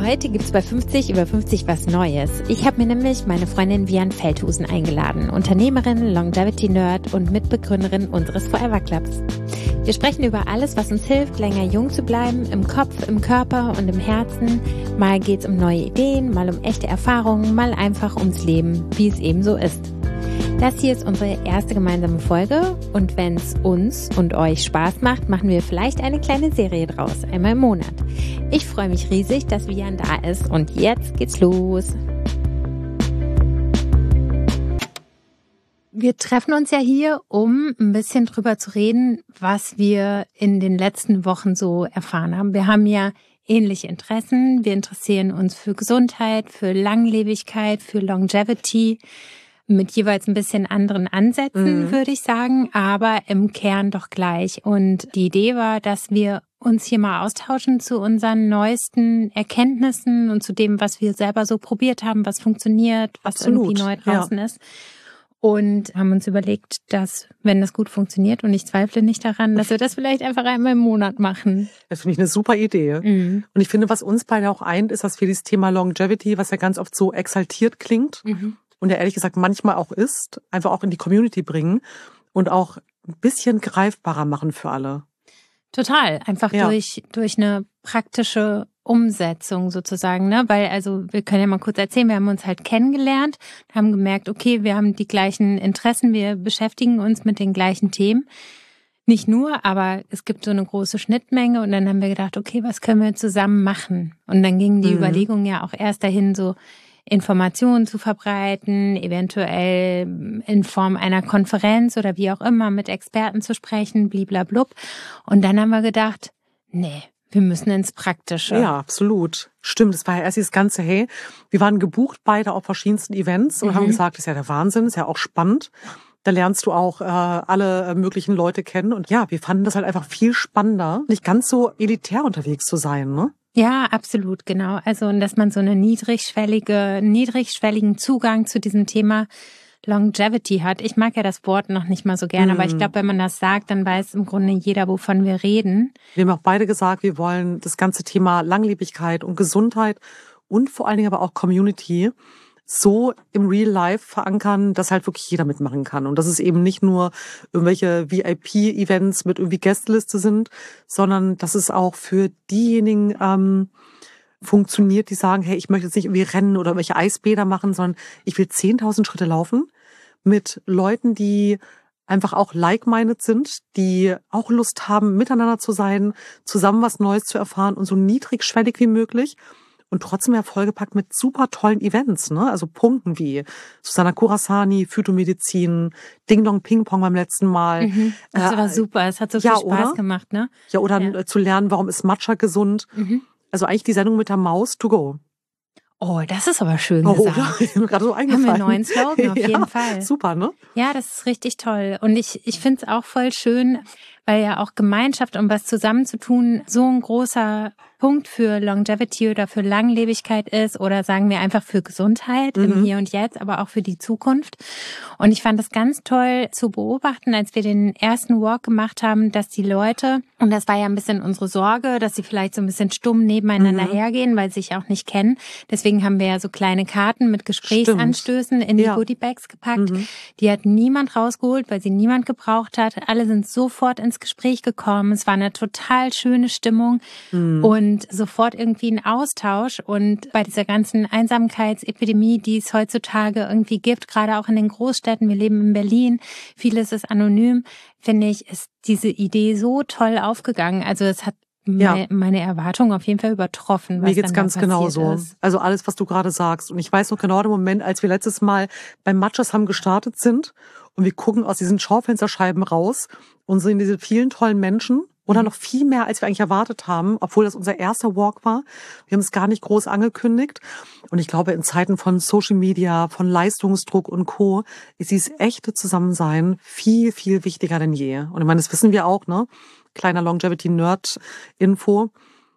Heute gibt's bei 50 über 50 was Neues. Ich habe mir nämlich meine Freundin Vian Feldhusen eingeladen, Unternehmerin, Longevity-Nerd und Mitbegründerin unseres Forever Clubs. Wir sprechen über alles, was uns hilft, länger jung zu bleiben, im Kopf, im Körper und im Herzen. Mal geht's um neue Ideen, mal um echte Erfahrungen, mal einfach ums Leben, wie es eben so ist. Das hier ist unsere erste gemeinsame Folge und wenn es uns und euch Spaß macht, machen wir vielleicht eine kleine Serie draus, einmal im Monat. Ich freue mich riesig, dass Vian da ist und jetzt geht's los. Wir treffen uns ja hier, um ein bisschen drüber zu reden, was wir in den letzten Wochen so erfahren haben. Wir haben ja ähnliche Interessen. Wir interessieren uns für Gesundheit, für Langlebigkeit, für Longevity, mit jeweils ein bisschen anderen Ansätzen, würde ich sagen, aber im Kern doch gleich. Und die Idee war, dass wir uns hier mal austauschen zu unseren neuesten Erkenntnissen und zu dem, was wir selber so probiert haben, was funktioniert, was irgendwie neu draußen ist. Und haben uns überlegt, dass, wenn das gut funktioniert, und ich zweifle nicht daran, dass wir das vielleicht einfach einmal im Monat machen. Das finde ich eine super Idee. Und ich finde, was uns beide auch eint, ist, dass wir dieses Thema Longevity, was ja ganz oft so exaltiert klingt, und ja ehrlich gesagt manchmal auch ist, einfach auch in die Community bringen und auch ein bisschen greifbarer machen für alle. Total, einfach durch eine praktische Umsetzung sozusagen, ne? Weil, also wir können ja mal kurz erzählen, wir haben uns halt kennengelernt, haben gemerkt, okay, wir haben die gleichen Interessen, wir beschäftigen uns mit den gleichen Themen. Nicht nur, aber es gibt so eine große Schnittmenge und dann haben wir gedacht, okay, was können wir zusammen machen? Und dann gingen die Überlegungen ja auch erst dahin, so Informationen zu verbreiten, eventuell in Form einer Konferenz oder wie auch immer mit Experten zu sprechen, bliblablub. Und dann haben wir gedacht, nee, wir müssen ins Praktische. Ja, absolut. Stimmt, das war ja erst dieses ganze, hey, wir waren gebucht beide auf verschiedensten Events und haben gesagt, das ist ja der Wahnsinn, ist ja auch spannend. Da lernst du auch alle möglichen Leute kennen. Und ja, wir fanden das halt einfach viel spannender, nicht ganz so elitär unterwegs zu sein, ne? Ja, absolut, genau. Also, und dass man so einen niedrigschwelligen Zugang zu diesem Thema Longevity hat. Ich mag ja das Wort noch nicht mal so gern, aber ich glaube, wenn man das sagt, dann weiß im Grunde jeder, wovon wir reden. Wir haben auch beide gesagt, wir wollen das ganze Thema Langlebigkeit und Gesundheit und vor allen Dingen aber auch Community so im Real Life verankern, dass halt wirklich jeder mitmachen kann. Und dass es eben nicht nur irgendwelche VIP-Events mit irgendwie Gästeliste sind, sondern dass es auch für diejenigen funktioniert, die sagen, hey, ich möchte jetzt nicht irgendwie rennen oder irgendwelche Eisbäder machen, sondern ich will 10.000 Schritte laufen mit Leuten, die einfach auch like-minded sind, die auch Lust haben, miteinander zu sein, zusammen was Neues zu erfahren und so niedrigschwellig wie möglich. Und trotzdem ja vollgepackt mit super tollen Events, ne? Also Punkten wie Susanna Kurasani, Phytomedizin, Ding Dong Ping Pong beim letzten Mal. Das war super, es hat so viel Spaß gemacht, ne? Ja, oder zu lernen, warum ist Matcha gesund. Also eigentlich die Sendung mit der Maus to go. Oh, das ist aber schön gesagt. Oder? Ist mir gerade so eingefallen. Haben wir einen neuen Slogan, auf jeden Fall. Super, ne? Ja, das ist richtig toll. Und ich finde es auch voll schön, weil ja auch Gemeinschaft, um was zusammenzutun, so ein großer Punkt für Longevity oder für Langlebigkeit ist oder sagen wir einfach für Gesundheit im Hier und Jetzt, aber auch für die Zukunft. Und ich fand es ganz toll zu beobachten, als wir den ersten Walk gemacht haben, dass die Leute, und das war ja ein bisschen unsere Sorge, dass sie vielleicht so ein bisschen stumm nebeneinander hergehen, weil sie sich auch nicht kennen. Deswegen haben wir ja so kleine Karten mit Gesprächsanstößen in die Goodiebags gepackt. Die hat niemand rausgeholt, weil sie niemand gebraucht hat. Alle sind sofort ins Gespräch gekommen. Es war eine total schöne Stimmung und sofort irgendwie ein Austausch. Und bei dieser ganzen Einsamkeitsepidemie, die es heutzutage irgendwie gibt, gerade auch in den Großstädten, wir leben in Berlin, vieles ist anonym, finde ich, ist diese Idee so toll aufgegangen. Also es hat meine Erwartungen auf jeden Fall übertroffen. Mir geht's ganz genauso. Also alles, was du gerade sagst. Und ich weiß noch genau den Moment, als wir letztes Mal beim Matchas haben gestartet sind und wir gucken aus diesen Schaufensterscheiben raus und sehen diese vielen tollen Menschen oder noch viel mehr, als wir eigentlich erwartet haben, obwohl das unser erster Walk war. Wir haben es gar nicht groß angekündigt. Und ich glaube, in Zeiten von Social Media, von Leistungsdruck und Co. ist dieses echte Zusammensein viel, viel wichtiger denn je. Und ich meine, das wissen wir auch, ne? Kleiner Longevity-Nerd-Info.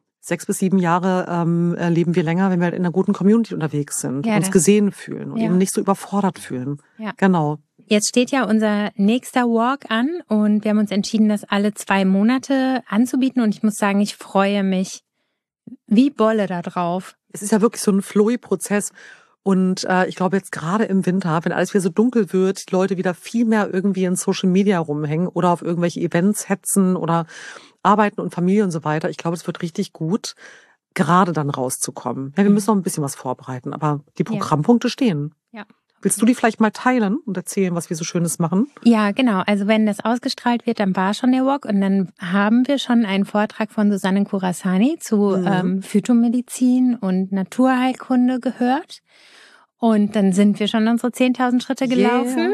6 bis 7 Jahre leben wir länger, wenn wir halt in einer guten Community unterwegs sind, uns gesehen fühlen und eben nicht so überfordert fühlen. Ja. Genau. Jetzt steht ja unser nächster Walk an und wir haben uns entschieden, das alle 2 Monate anzubieten und ich muss sagen, ich freue mich wie Bolle da drauf. Es ist ja wirklich so ein Flowy-Prozess. Und ich glaube jetzt gerade im Winter, wenn alles wieder so dunkel wird, die Leute wieder viel mehr irgendwie in Social Media rumhängen oder auf irgendwelche Events hetzen oder arbeiten und Familie und so weiter. Ich glaube, es wird richtig gut, gerade dann rauszukommen. Ja, wir müssen noch ein bisschen was vorbereiten, aber die Programmpunkte stehen. Ja. Willst du die vielleicht mal teilen und erzählen, was wir so Schönes machen? Ja, genau. Also wenn das ausgestrahlt wird, dann war schon der Walk und dann haben wir schon einen Vortrag von Susanne Kurasani zu Phytomedizin und Naturheilkunde gehört. Und dann sind wir schon unsere 10.000 Schritte gelaufen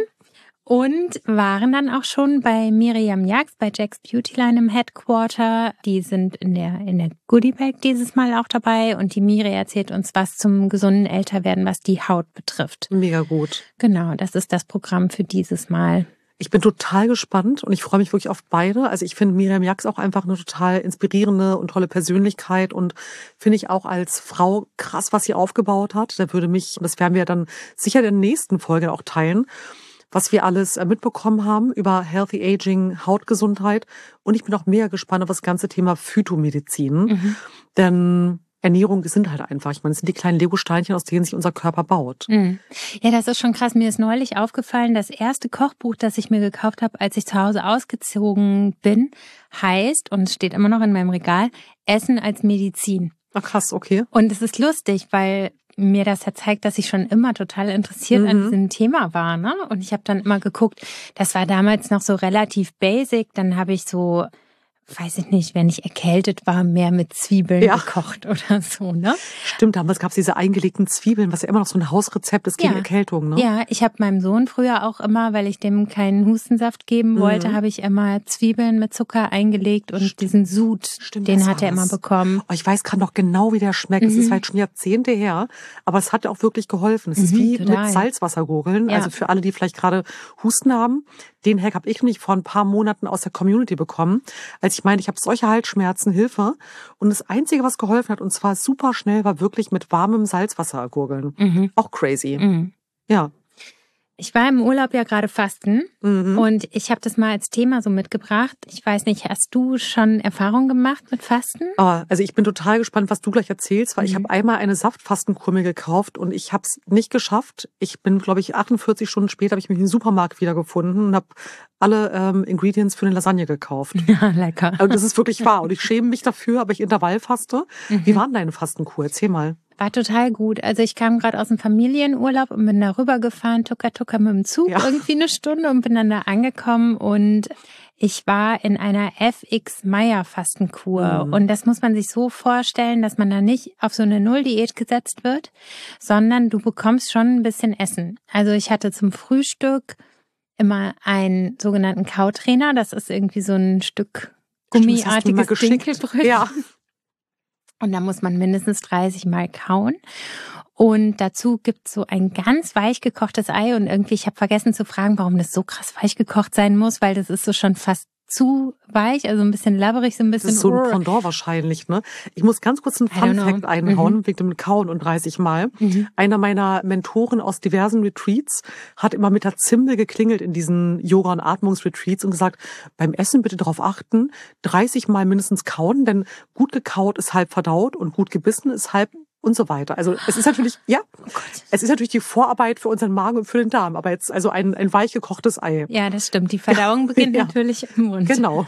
und waren dann auch schon bei Miriam Jax, bei Jax Beautyline im Headquarter. Die sind in der Goodie Bag dieses Mal auch dabei und die Miri erzählt uns was zum gesunden Älterwerden, was die Haut betrifft. Mega gut. Genau, das ist das Programm für dieses Mal. Ich bin total gespannt und ich freue mich wirklich auf beide. Also ich finde Miriam Jax auch einfach eine total inspirierende und tolle Persönlichkeit und finde ich auch als Frau krass, was sie aufgebaut hat. Da würde mich, und das werden wir dann sicher in der nächsten Folge auch teilen, was wir alles mitbekommen haben über Healthy Aging, Hautgesundheit. Und ich bin auch mega gespannt auf das ganze Thema Phytomedizin. Denn Ernährung, das sind halt einfach, ich meine, das sind die kleinen Lego-Steinchen, aus denen sich unser Körper baut. Ja, das ist schon krass. Mir ist neulich aufgefallen, das erste Kochbuch, das ich mir gekauft habe, als ich zu Hause ausgezogen bin, heißt, und es steht immer noch in meinem Regal, Essen als Medizin. Ach krass, okay. Und es ist lustig, weil mir das ja zeigt, dass ich schon immer total interessiert an diesem Thema war, ne? Und ich habe dann immer geguckt, das war damals noch so relativ basic, dann habe ich so, weiß ich nicht, wenn ich erkältet war, mehr mit Zwiebeln gekocht oder so, ne? Stimmt, damals gab es diese eingelegten Zwiebeln, was ja immer noch so ein Hausrezept ist gegen Erkältung, ne? Ja, ich habe meinem Sohn früher auch immer, weil ich dem keinen Hustensaft geben wollte, habe ich immer Zwiebeln mit Zucker eingelegt und diesen Sud, den hat er immer bekommen. Oh, ich weiß gerade noch genau, wie der schmeckt. Es ist halt schon Jahrzehnte her, aber es hat auch wirklich geholfen. Es ist wie mit Salzwassergurgeln. Ja. Also für alle, die vielleicht gerade Husten haben, den Hack habe ich nämlich vor ein paar Monaten aus der Community bekommen, als ich meinte, ich habe solche Halsschmerzen, Hilfe. Und das Einzige, was geholfen hat, und zwar super schnell, war wirklich mit warmem Salzwasser gurgeln. Auch crazy. Ja. Ich war im Urlaub ja gerade fasten und ich habe das mal als Thema so mitgebracht. Ich weiß nicht, hast du schon Erfahrung gemacht mit Fasten? Also ich bin total gespannt, was du gleich erzählst, weil ich habe einmal eine Saftfastenkur mir gekauft und ich habe es nicht geschafft. Ich bin, glaube ich, 48 Stunden später habe ich mich im Supermarkt wiedergefunden und habe alle Ingredients für eine Lasagne gekauft. Ja, lecker. Und das ist wirklich wahr und ich schäme mich dafür, aber ich Intervallfaste. Wie war denn deine Fastenkur? Erzähl mal. War total gut. Also ich kam gerade aus dem Familienurlaub und bin da rübergefahren, tucker mit dem Zug, irgendwie eine Stunde und bin dann da angekommen und ich war in einer FX-Meyer-Fastenkur. Und das muss man sich so vorstellen, dass man da nicht auf so eine Null-Diät gesetzt wird, sondern du bekommst schon ein bisschen Essen. Also ich hatte zum Frühstück immer einen sogenannten Kautrainer. Das ist irgendwie so ein Stück gummiartiges Dinkelbrötchen. Ja. Und da muss man mindestens 30 Mal kauen. Und dazu gibt's so ein ganz weich gekochtes Ei. Und irgendwie, ich habe vergessen zu fragen, warum das so krass weich gekocht sein muss, weil das ist so schon fast zu weich, also ein bisschen labberig, so ein bisschen. Das ist so ein Pendant wahrscheinlich, ne? Ich muss ganz kurz einen Fun-Fact einhauen, wegen dem Kauen und 30 Mal. Einer meiner Mentoren aus diversen Retreats hat immer mit der Zimbel geklingelt in diesen Yoga- und Atmungsretreats und gesagt, beim Essen bitte darauf achten, 30 Mal mindestens kauen, denn gut gekaut ist halb verdaut und gut gebissen ist halb und so weiter. Also es ist natürlich, es ist natürlich die Vorarbeit für unseren Magen und für den Darm, aber jetzt also ein weich gekochtes Ei. Ja, das stimmt. Die Verdauung beginnt natürlich im Mund. Genau.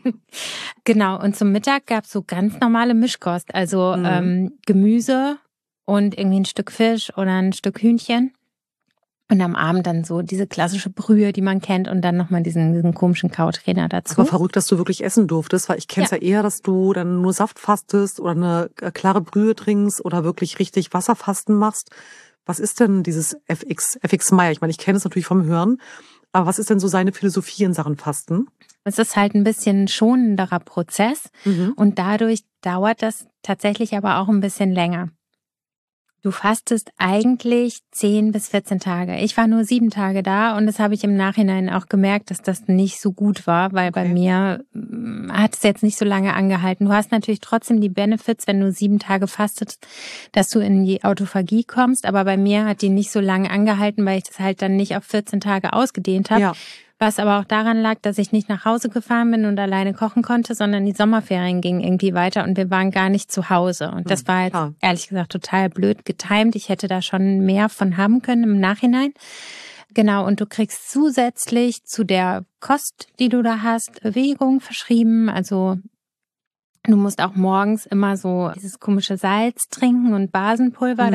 Genau. Und zum Mittag gab's so ganz normale Mischkost, also Gemüse und irgendwie ein Stück Fisch oder ein Stück Hühnchen. Und am Abend dann so diese klassische Brühe, die man kennt, und dann nochmal diesen komischen Kautrainer dazu. Aber verrückt, dass du wirklich essen durftest, weil ich kenne es ja eher, dass du dann nur Saft fastest oder eine klare Brühe trinkst oder wirklich richtig Wasserfasten machst. Was ist denn dieses FX Meyer? Ich meine, ich kenne es natürlich vom Hören, aber was ist denn so seine Philosophie in Sachen Fasten? Es ist halt ein bisschen schonenderer Prozess und dadurch dauert das tatsächlich aber auch ein bisschen länger. Du fastest eigentlich 10 bis 14 Tage. Ich war nur 7 Tage da und das habe ich im Nachhinein auch gemerkt, dass das nicht so gut war, weil bei mir hat es jetzt nicht so lange angehalten. Du hast natürlich trotzdem die Benefits, wenn du 7 Tage fastest, dass du in die Autophagie kommst, aber bei mir hat die nicht so lange angehalten, weil ich das halt dann nicht auf 14 Tage ausgedehnt habe. Ja. Was aber auch daran lag, dass ich nicht nach Hause gefahren bin und alleine kochen konnte, sondern die Sommerferien gingen irgendwie weiter und wir waren gar nicht zu Hause. Und das war jetzt ehrlich gesagt total blöd getimt. Ich hätte da schon mehr von haben können im Nachhinein. Genau, und du kriegst zusätzlich zu der Kost, die du da hast, Bewegung verschrieben. Also du musst auch morgens immer so dieses komische Salz trinken und Basenpulver,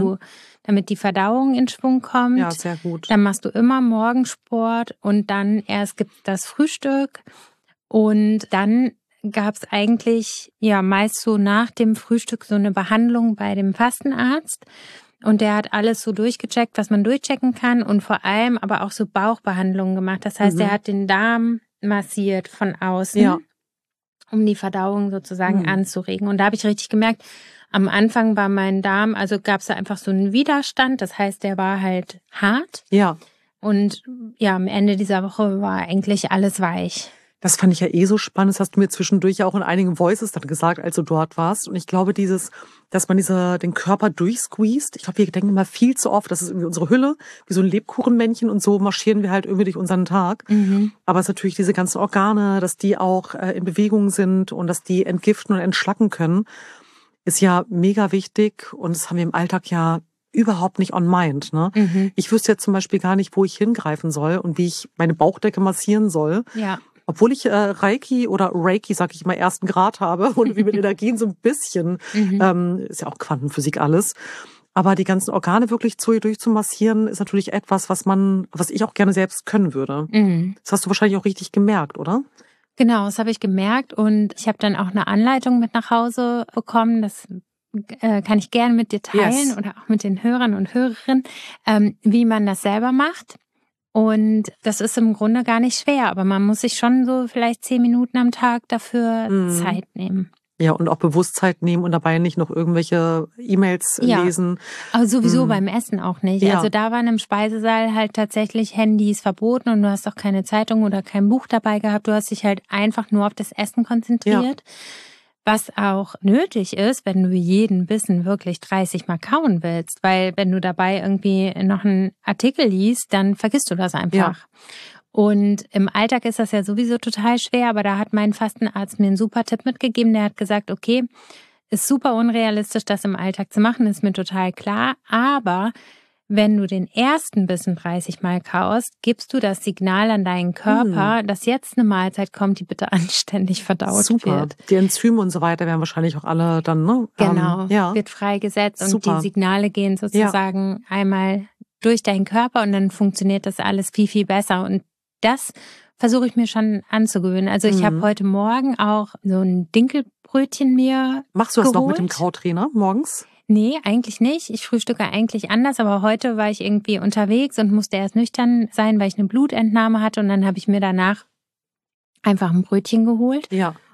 damit die Verdauung in Schwung kommt. Ja, sehr gut. Dann machst du immer Morgensport und dann erst gibt's das Frühstück und dann gab's eigentlich ja meist so nach dem Frühstück so eine Behandlung bei dem Fastenarzt und der hat alles so durchgecheckt, was man durchchecken kann und vor allem aber auch so Bauchbehandlungen gemacht. Das heißt, er hat den Darm massiert von außen, um die Verdauung sozusagen anzuregen. Und da habe ich richtig gemerkt, am Anfang war mein Darm, also gab es da einfach so einen Widerstand. Das heißt, der war halt hart. Ja. Und ja, am Ende dieser Woche war eigentlich alles weich. Das fand ich ja eh so spannend. Das hast du mir zwischendurch ja auch in einigen Voices dann gesagt, als du dort warst. Und ich glaube, dass man den Körper durchsqueezed. Ich glaube, wir denken immer viel zu oft, das ist irgendwie unsere Hülle, wie so ein Lebkuchenmännchen und so marschieren wir halt irgendwie durch unseren Tag. Aber es ist natürlich diese ganzen Organe, dass die auch in Bewegung sind und dass die entgiften und entschlacken können, ist ja mega wichtig. Und das haben wir im Alltag ja überhaupt nicht on mind. Ne? Ich wüsste jetzt zum Beispiel gar nicht, wo ich hingreifen soll und wie ich meine Bauchdecke massieren soll. Ja. Obwohl ich Reiki, sag ich mal, 1. Grad habe und wie mit Energien so ein bisschen, ist ja auch Quantenphysik alles. Aber die ganzen Organe wirklich durchzumassieren, ist natürlich etwas, was ich auch gerne selbst können würde. Das hast du wahrscheinlich auch richtig gemerkt, oder? Genau, das habe ich gemerkt und ich habe dann auch eine Anleitung mit nach Hause bekommen. Das kann ich gerne mit dir teilen oder auch mit den Hörern und Hörerinnen, wie man das selber macht. Und das ist im Grunde gar nicht schwer, aber man muss sich schon so vielleicht 10 Minuten am Tag dafür Zeit nehmen. Ja, und auch Bewusstheit nehmen und dabei nicht noch irgendwelche E-Mails lesen. Aber sowieso beim Essen auch nicht. Ja. Also da waren im Speisesaal halt tatsächlich Handys verboten und du hast auch keine Zeitung oder kein Buch dabei gehabt. Du hast dich halt einfach nur auf das Essen konzentriert. Ja. Was auch nötig ist, wenn du jeden Bissen wirklich 30 Mal kauen willst. Weil wenn du dabei irgendwie noch einen Artikel liest, dann vergisst du das einfach. Ja. Und im Alltag ist das ja sowieso total schwer, aber da hat mein Fastenarzt mir einen super Tipp mitgegeben. Der hat gesagt, okay, ist super unrealistisch, das im Alltag zu machen, ist mir total klar. Aber wenn du den ersten Bissen 30 Mal kaust, gibst du das Signal an deinen Körper, dass jetzt eine Mahlzeit kommt, die bitte anständig verdaut wird. Die Enzyme und so weiter werden wahrscheinlich auch alle dann, ne? Genau, wird freigesetzt und die Signale gehen sozusagen einmal durch deinen Körper und dann funktioniert das alles viel, viel besser. Und das versuche ich mir schon anzugewöhnen. Also ich habe heute Morgen auch so ein Dinkelbrötchen mir Machst du das noch mit dem Kautrainer morgens? Nee, eigentlich nicht. Ich frühstücke eigentlich anders, aber heute war ich irgendwie unterwegs und musste erst nüchtern sein, weil ich eine Blutentnahme hatte und dann habe ich mir danach einfach ein Brötchen geholt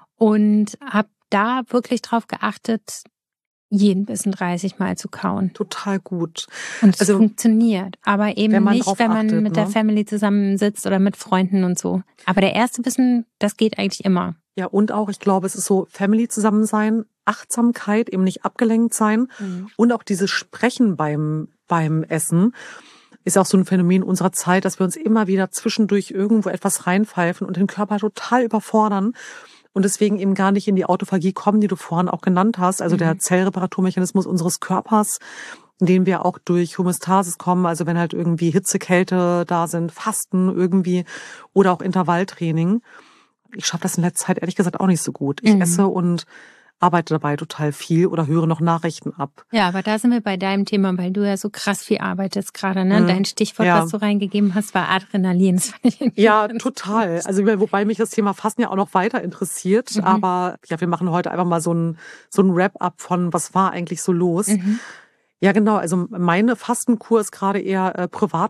und habe da wirklich drauf geachtet, jeden Bissen 30 Mal zu kauen. Total gut. Und es funktioniert, aber eben nicht, wenn man mit der Family zusammensitzt oder mit Freunden und so. Aber der erste Bissen, das geht eigentlich immer. Ja, und auch, ich glaube, es ist so Family zusammen sein, Achtsamkeit, eben nicht abgelenkt sein und auch dieses Sprechen beim Essen ist auch so ein Phänomen unserer Zeit, dass wir uns immer wieder zwischendurch irgendwo etwas reinpfeifen und den Körper total überfordern und deswegen eben gar nicht in die Autophagie kommen, die du vorhin auch genannt hast, also der Zellreparaturmechanismus unseres Körpers, in den wir auch durch Homöostasis kommen, also wenn halt irgendwie Hitze, Kälte da sind, Fasten irgendwie oder auch Intervalltraining. Ich schaffe das in letzter Zeit ehrlich gesagt auch nicht so gut. Ich esse und arbeite dabei total viel oder höre noch Nachrichten ab. Ja, aber da sind wir bei deinem Thema, weil du ja so krass viel arbeitest gerade, ne? Dein Stichwort, was du reingegeben hast, war Adrenalin. Das fand ich total. Also wobei mich das Thema Fasten ja auch noch weiter interessiert. Aber ja, wir machen heute einfach mal so ein Wrap-up von, was war eigentlich so los. Ja, genau. Also meine Fastenkur ist gerade eher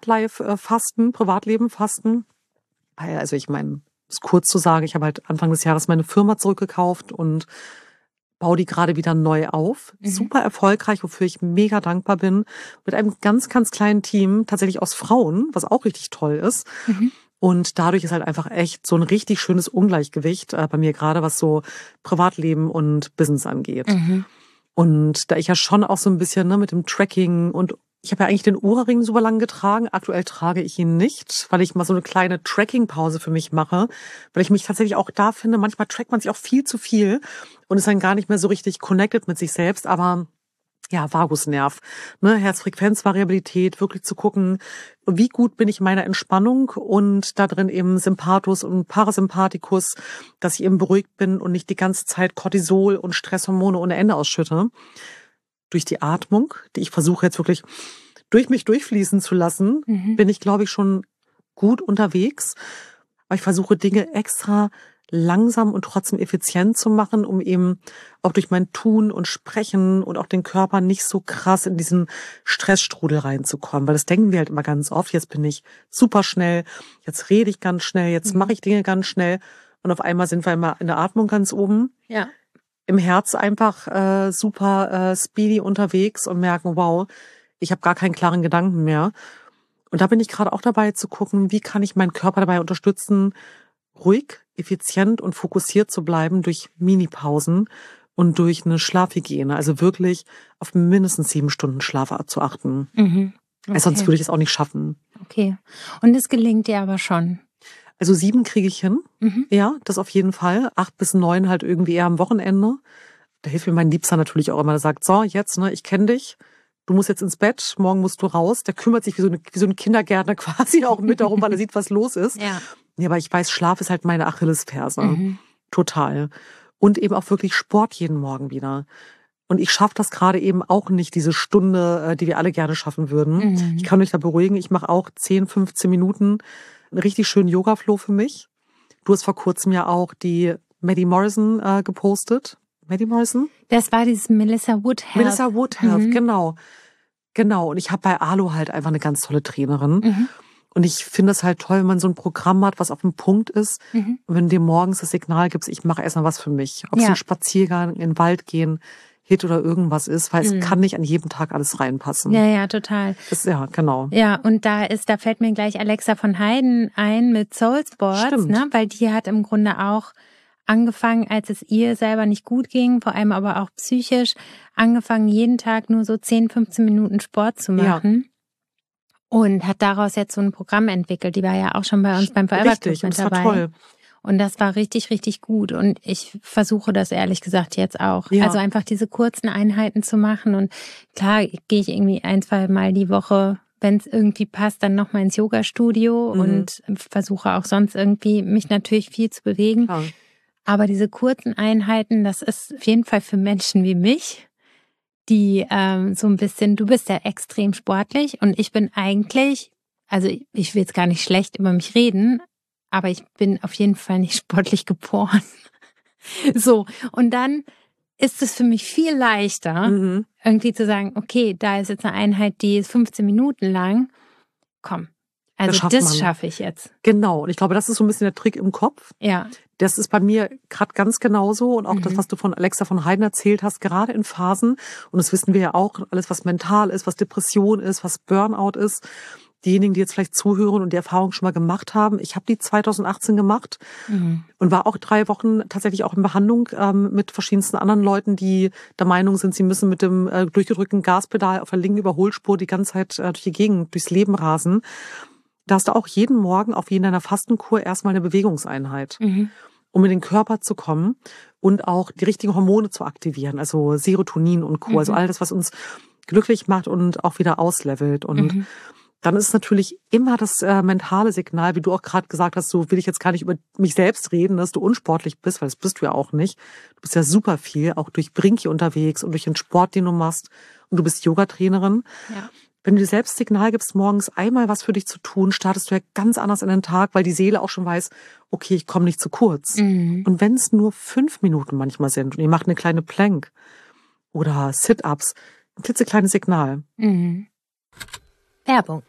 Privatleben-Fasten. Also ich meine, ist kurz zu sagen, ich habe halt Anfang des Jahres meine Firma zurückgekauft und baue die gerade wieder neu auf. Super erfolgreich, wofür ich mega dankbar bin. Mit einem ganz, ganz kleinen Team, tatsächlich aus Frauen, was auch richtig toll ist. Und dadurch ist halt einfach echt so ein richtig schönes Ungleichgewicht bei mir gerade, was so Privatleben und Business angeht. Und da ich ja schon auch so ein bisschen mit dem Tracking und Ich habe ja eigentlich den Oura-Ring super lang getragen. Aktuell trage ich ihn nicht, weil ich mal so eine kleine Tracking-Pause für mich mache. Weil ich mich tatsächlich auch da finde, manchmal trackt man sich auch viel zu viel und ist dann gar nicht mehr so richtig connected mit sich selbst. Aber ja, Vagusnerv, ne, Herzfrequenzvariabilität, wirklich zu gucken, wie gut bin ich in meiner Entspannung und da drin eben Sympathikus und Parasympathikus, dass ich eben beruhigt bin und nicht die ganze Zeit Cortisol und Stresshormone ohne Ende ausschütte. Durch die Atmung, die ich versuche jetzt wirklich durch mich durchfließen zu lassen, bin ich, glaube ich, schon gut unterwegs. Aber ich versuche Dinge extra langsam und trotzdem effizient zu machen, um eben auch durch mein Tun und Sprechen und auch den Körper nicht so krass in diesen Stressstrudel reinzukommen. Weil das denken wir halt immer ganz oft. Jetzt bin ich super schnell, jetzt rede ich ganz schnell, jetzt mache ich Dinge ganz schnell. Und auf einmal sind wir immer in der Atmung ganz oben. Ja. Im Herz einfach super speedy unterwegs und merken, wow, ich habe gar keinen klaren Gedanken mehr. Und da bin ich gerade auch dabei zu gucken, wie kann ich meinen Körper dabei unterstützen, ruhig, effizient und fokussiert zu bleiben durch Minipausen und durch eine Schlafhygiene. Also wirklich auf mindestens 7 Stunden Schlaf zu achten. Okay. Sonst würde ich es auch nicht schaffen. Okay. Und es gelingt dir aber schon. Also 7 kriege ich hin. Ja, das auf jeden Fall. 8 bis 9 halt irgendwie eher am Wochenende. Da hilft mir mein Liebster natürlich auch immer. Der sagt, so, jetzt, ne, ich kenne dich. Du musst jetzt ins Bett, morgen musst du raus. Der kümmert sich wie so ein Kindergärtner quasi auch mit darum, weil er sieht, was los ist. Ja. Ja, aber ich weiß, Schlaf ist halt meine Achillesferse. Total. Und eben auch wirklich Sport jeden Morgen wieder. Und ich schaffe das gerade eben auch nicht, diese Stunde, die wir alle gerne schaffen würden. Ich kann euch da beruhigen. Ich mache auch 10, 15 Minuten einen richtig schönen Yoga-Flow für mich. Du hast vor kurzem ja auch die Maddie Morrison gepostet. Maddie Morrison? Das war dieses Melissa Wood Health. Melissa Wood Health, genau. Genau. Und ich habe bei Alo halt einfach eine ganz tolle Trainerin. Und ich finde es halt toll, wenn man so ein Programm hat, was auf dem Punkt ist. Und wenn du dir morgens das Signal gibst, ich mache erstmal was für mich. Ob es ein Spaziergang, in den Wald gehen, Hit oder irgendwas ist, weil es kann nicht an jedem Tag alles reinpassen. Ja, ja, total. Ja, genau. Ja, und da fällt mir gleich Alexa von Heiden ein mit Soul Sports, ne? Weil die hat im Grunde auch angefangen, als es ihr selber nicht gut ging, vor allem aber auch psychisch, angefangen jeden Tag nur so 10, 15 Minuten Sport zu machen. Ja. Und hat daraus jetzt so ein Programm entwickelt. Die war ja auch schon bei uns beim Forever Club mit dabei. Toll. Und das war richtig, richtig gut. Und ich versuche das ehrlich gesagt jetzt auch. Ja. Also einfach diese kurzen Einheiten zu machen. Und klar gehe ich irgendwie 1, 2 Mal die Woche, wenn es irgendwie passt, dann nochmal ins Yoga-Studio und versuche auch sonst irgendwie mich natürlich viel zu bewegen. Ja. Aber diese kurzen Einheiten, das ist auf jeden Fall für Menschen wie mich, die so ein bisschen, du bist ja extrem sportlich und ich bin eigentlich, also ich will jetzt gar nicht schlecht über mich reden, aber ich bin auf jeden Fall nicht sportlich geboren. So, und dann ist es für mich viel leichter, irgendwie zu sagen, okay, da ist jetzt eine Einheit, die ist 15 Minuten lang. Komm, also das schaffe ich jetzt. Genau, und ich glaube, das ist so ein bisschen der Trick im Kopf. Ja. Das ist bei mir gerade ganz genauso und auch das, was du von Alexa von Heiden erzählt hast, gerade in Phasen, und das wissen wir ja auch, alles was mental ist, was Depression ist, was Burnout ist, diejenigen, die jetzt vielleicht zuhören und die Erfahrung schon mal gemacht haben. Ich habe die 2018 gemacht und war auch 3 Wochen tatsächlich auch in Behandlung mit verschiedensten anderen Leuten, die der Meinung sind, sie müssen mit dem durchgedrückten Gaspedal auf der linken Überholspur die ganze Zeit durch die Gegend, durchs Leben rasen. Da hast du auch jeden Morgen, auf jeden deiner Fastenkur, erstmal eine Bewegungseinheit, um in den Körper zu kommen und auch die richtigen Hormone zu aktivieren, also Serotonin und Co., also all das, was uns glücklich macht und auch wieder auslevelt. Und dann ist natürlich immer das mentale Signal, wie du auch gerade gesagt hast, so will ich jetzt gar nicht über mich selbst reden, dass du unsportlich bist, weil das bist du ja auch nicht. Du bist ja super viel, auch durch Brinki unterwegs und durch den Sport, den du machst. Und du bist Yogatrainerin. Ja. Wenn du dir selbst Signal gibst, morgens einmal was für dich zu tun, startest du ja ganz anders in den Tag, weil die Seele auch schon weiß, okay, ich komme nicht zu kurz. Und wenn es nur 5 Minuten manchmal sind und ihr macht eine kleine Plank oder Sit-Ups, ein klitzekleines Signal. Werbung.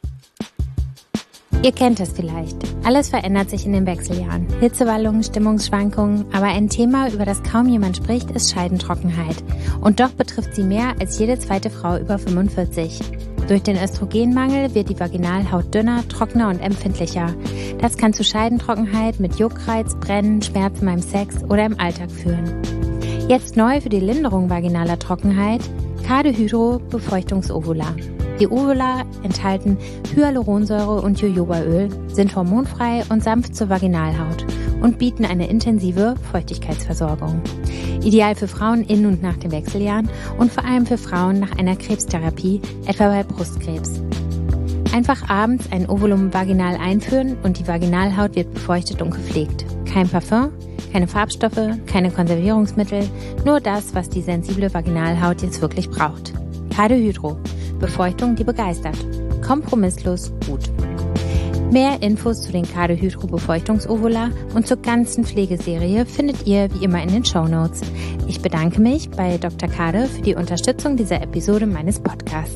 Ihr kennt es vielleicht. Alles verändert sich in den Wechseljahren. Hitzewallungen, Stimmungsschwankungen, aber ein Thema, über das kaum jemand spricht, ist Scheidentrockenheit. Und doch betrifft sie mehr als jede zweite Frau über 45. Durch den Östrogenmangel wird die Vaginalhaut dünner, trockener und empfindlicher. Das kann zu Scheidentrockenheit mit Juckreiz, Brennen, Schmerzen beim Sex oder im Alltag führen. Jetzt neu für die Linderung vaginaler Trockenheit: Cadehydro Befeuchtungsovula. Die Ovula enthalten Hyaluronsäure und Jojobaöl, sind hormonfrei und sanft zur Vaginalhaut und bieten eine intensive Feuchtigkeitsversorgung. Ideal für Frauen in und nach den Wechseljahren und vor allem für Frauen nach einer Krebstherapie, etwa bei Brustkrebs. Einfach abends ein Ovulum vaginal einführen und die Vaginalhaut wird befeuchtet und gepflegt. Kein Parfum, keine Farbstoffe, keine Konservierungsmittel, nur das, was die sensible Vaginalhaut jetzt wirklich braucht. Kade Hydro. Befeuchtung, die begeistert. Kompromisslos gut. Mehr Infos zu den Kade Hydro Befeuchtungsovula und zur ganzen Pflegeserie findet ihr wie immer in den Shownotes. Ich bedanke mich bei Dr. Kade für die Unterstützung dieser Episode meines Podcasts.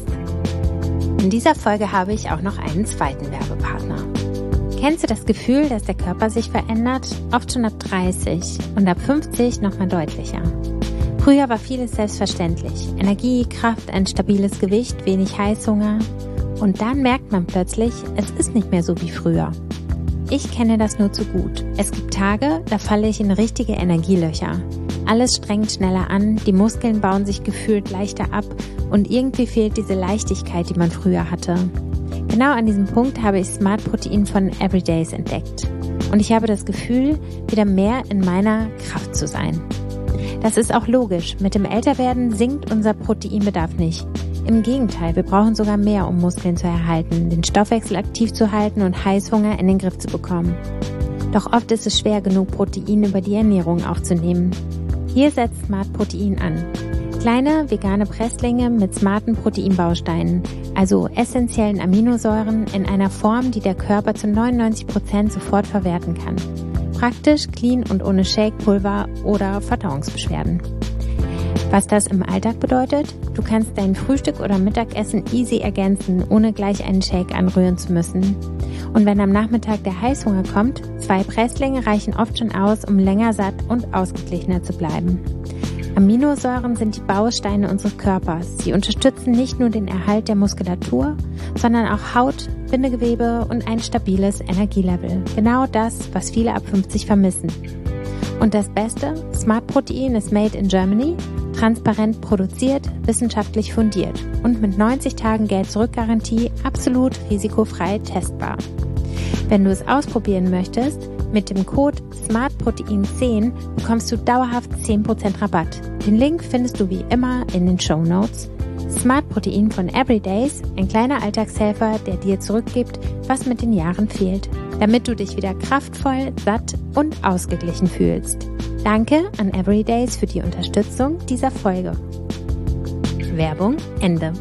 In dieser Folge habe ich auch noch einen zweiten Werbepartner. Kennst du das Gefühl, dass der Körper sich verändert? Oft schon ab 30 und ab 50 nochmal deutlicher. Früher war vieles selbstverständlich. Energie, Kraft, ein stabiles Gewicht, wenig Heißhunger. Und dann merkt man plötzlich, es ist nicht mehr so wie früher. Ich kenne das nur zu gut. Es gibt Tage, da falle ich in richtige Energielöcher. Alles strengt schneller an, die Muskeln bauen sich gefühlt leichter ab und irgendwie fehlt diese Leichtigkeit, die man früher hatte. Genau an diesem Punkt habe ich Smart Protein von Everydays entdeckt. Und ich habe das Gefühl, wieder mehr in meiner Kraft zu sein. Das ist auch logisch. Mit dem Älterwerden sinkt unser Proteinbedarf nicht. Im Gegenteil, wir brauchen sogar mehr, um Muskeln zu erhalten, den Stoffwechsel aktiv zu halten und Heißhunger in den Griff zu bekommen. Doch oft ist es schwer genug, Protein über die Ernährung aufzunehmen. Hier setzt Smart Protein an. Kleine vegane Presslinge mit smarten Proteinbausteinen, also essentiellen Aminosäuren in einer Form, die der Körper zu 99% sofort verwerten kann. Praktisch, clean und ohne Shakepulver oder Verdauungsbeschwerden. Was das im Alltag bedeutet? Du kannst dein Frühstück oder Mittagessen easy ergänzen, ohne gleich einen Shake anrühren zu müssen. Und wenn am Nachmittag der Heißhunger kommt, 2 Presslinge reichen oft schon aus, um länger satt und ausgeglichener zu bleiben. Aminosäuren sind die Bausteine unseres Körpers. Sie unterstützen nicht nur den Erhalt der Muskulatur, sondern auch Haut, Bindegewebe und ein stabiles Energielevel. Genau das, was viele ab 50 vermissen. Und das Beste, Smart Protein ist made in Germany, transparent produziert, wissenschaftlich fundiert und mit 90 Tagen Geld-Zurück-Garantie absolut risikofrei testbar. Wenn du es ausprobieren möchtest, mit dem Code SMARTPROTEIN10 bekommst du dauerhaft 10% Rabatt. Den Link findest du wie immer in den Shownotes. Smart Protein von Everydays, ein kleiner Alltagshelfer, der dir zurückgibt, was mit den Jahren fehlt, damit du dich wieder kraftvoll, satt und ausgeglichen fühlst. Danke an Everydays für die Unterstützung dieser Folge. Werbung Ende.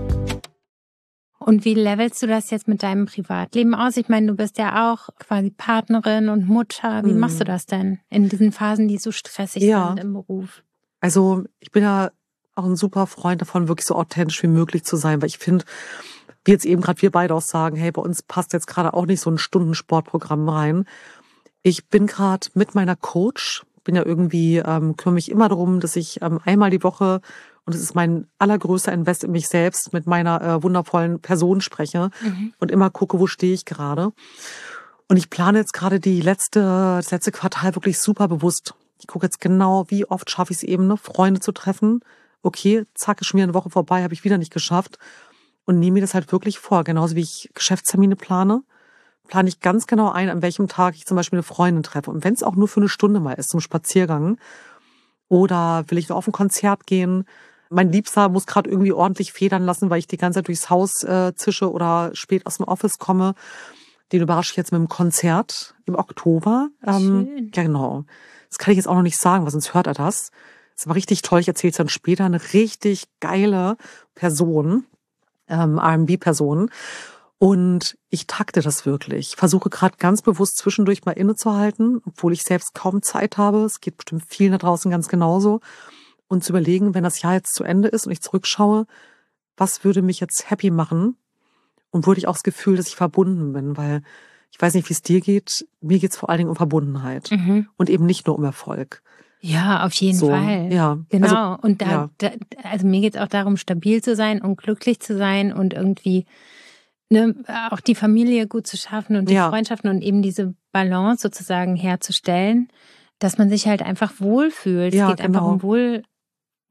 Und wie levelst du das jetzt mit deinem Privatleben aus? Ich meine, du bist ja auch quasi Partnerin und Mutter. Wie machst du das denn in diesen Phasen, die so stressig sind im Beruf? Also ich bin ja auch ein super Freund davon, wirklich so authentisch wie möglich zu sein, weil ich finde, wie jetzt eben gerade wir beide auch sagen, hey, bei uns passt jetzt gerade auch nicht so ein Stundensportprogramm rein. Ich bin gerade mit meiner Coach, bin ja irgendwie, kümmere mich immer darum, dass ich einmal die Woche, und es ist mein allergrößter Invest in mich selbst, mit meiner wundervollen Person spreche und immer gucke, wo stehe ich gerade. Und ich plane jetzt gerade das letzte Quartal wirklich super bewusst. Ich gucke jetzt genau, wie oft schaffe ich es eben, ne, Freunde zu treffen. Okay, zack, ist schon wieder eine Woche vorbei, habe ich wieder nicht geschafft. Und nehme mir das halt wirklich vor. Genauso wie ich Geschäftstermine plane ich ganz genau ein, an welchem Tag ich zum Beispiel eine Freundin treffe. Und wenn es auch nur für eine Stunde mal ist, zum Spaziergang. Oder will ich noch auf ein Konzert gehen. Mein Liebster muss gerade irgendwie ordentlich federn lassen, weil ich die ganze Zeit durchs Haus zische oder spät aus dem Office komme. Den überrasche ich jetzt mit einem Konzert im Oktober. Schön. Ja, genau. Das kann ich jetzt auch noch nicht sagen, weil sonst hört er das. Das war richtig toll. Ich erzähle es dann später. Eine richtig geile Person, R&B-Person. Und ich takte das wirklich. Ich versuche gerade ganz bewusst zwischendurch mal innezuhalten, obwohl ich selbst kaum Zeit habe. Es geht bestimmt vielen da draußen ganz genauso. Und zu überlegen, wenn das Jahr jetzt zu Ende ist und ich zurückschaue, was würde mich jetzt happy machen? Und würde ich auch das Gefühl, dass ich verbunden bin, weil ich weiß nicht, wie es dir geht. Mir geht es vor allen Dingen um Verbundenheit und eben nicht nur um Erfolg. Ja, auf jeden Fall. Ja, genau. Und also mir geht es auch darum, stabil zu sein und glücklich zu sein und irgendwie auch die Familie gut zu schaffen und die Freundschaften und eben diese Balance sozusagen herzustellen, dass man sich halt einfach wohlfühlt. Es geht einfach um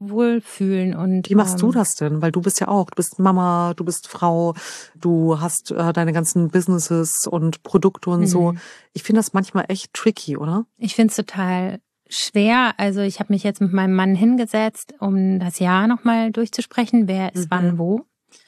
wohlfühlen. Und wie machst du das denn? Weil du bist ja auch, du bist Mama, du bist Frau, du hast deine ganzen Businesses und Produkte und so. Ich finde das manchmal echt tricky, oder? Ich finde es total schwer. Also ich habe mich jetzt mit meinem Mann hingesetzt, um das Jahr nochmal durchzusprechen. Wer ist wann wo?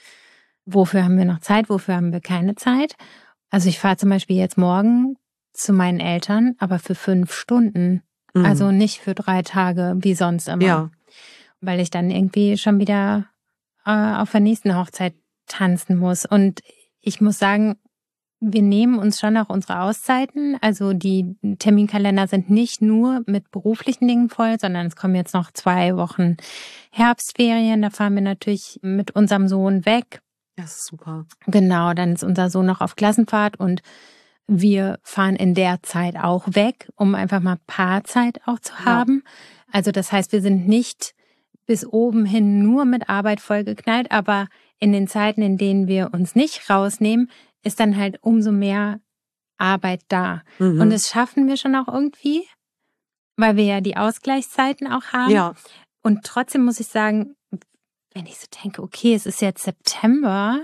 Wofür haben wir noch Zeit? Wofür haben wir keine Zeit? Also ich fahre zum Beispiel jetzt morgen zu meinen Eltern, aber für 5 Stunden. Also nicht für 3 Tage wie sonst immer. Ja. Weil ich dann irgendwie schon wieder auf der nächsten Hochzeit tanzen muss. Und ich muss sagen, wir nehmen uns schon auch unsere Auszeiten. Also die Terminkalender sind nicht nur mit beruflichen Dingen voll, sondern es kommen jetzt noch 2 Wochen Herbstferien. Da fahren wir natürlich mit unserem Sohn weg. Ja, das ist super. Genau, dann ist unser Sohn noch auf Klassenfahrt und wir fahren in der Zeit auch weg, um einfach mal Paarzeit auch zu haben. Also das heißt, wir sind nicht bis oben hin nur mit Arbeit vollgeknallt, aber in den Zeiten, in denen wir uns nicht rausnehmen, ist dann halt umso mehr Arbeit da. Und das schaffen wir schon auch irgendwie, weil wir ja die Ausgleichszeiten auch haben. Ja. Und trotzdem muss ich sagen, wenn ich so denke, okay, es ist jetzt September,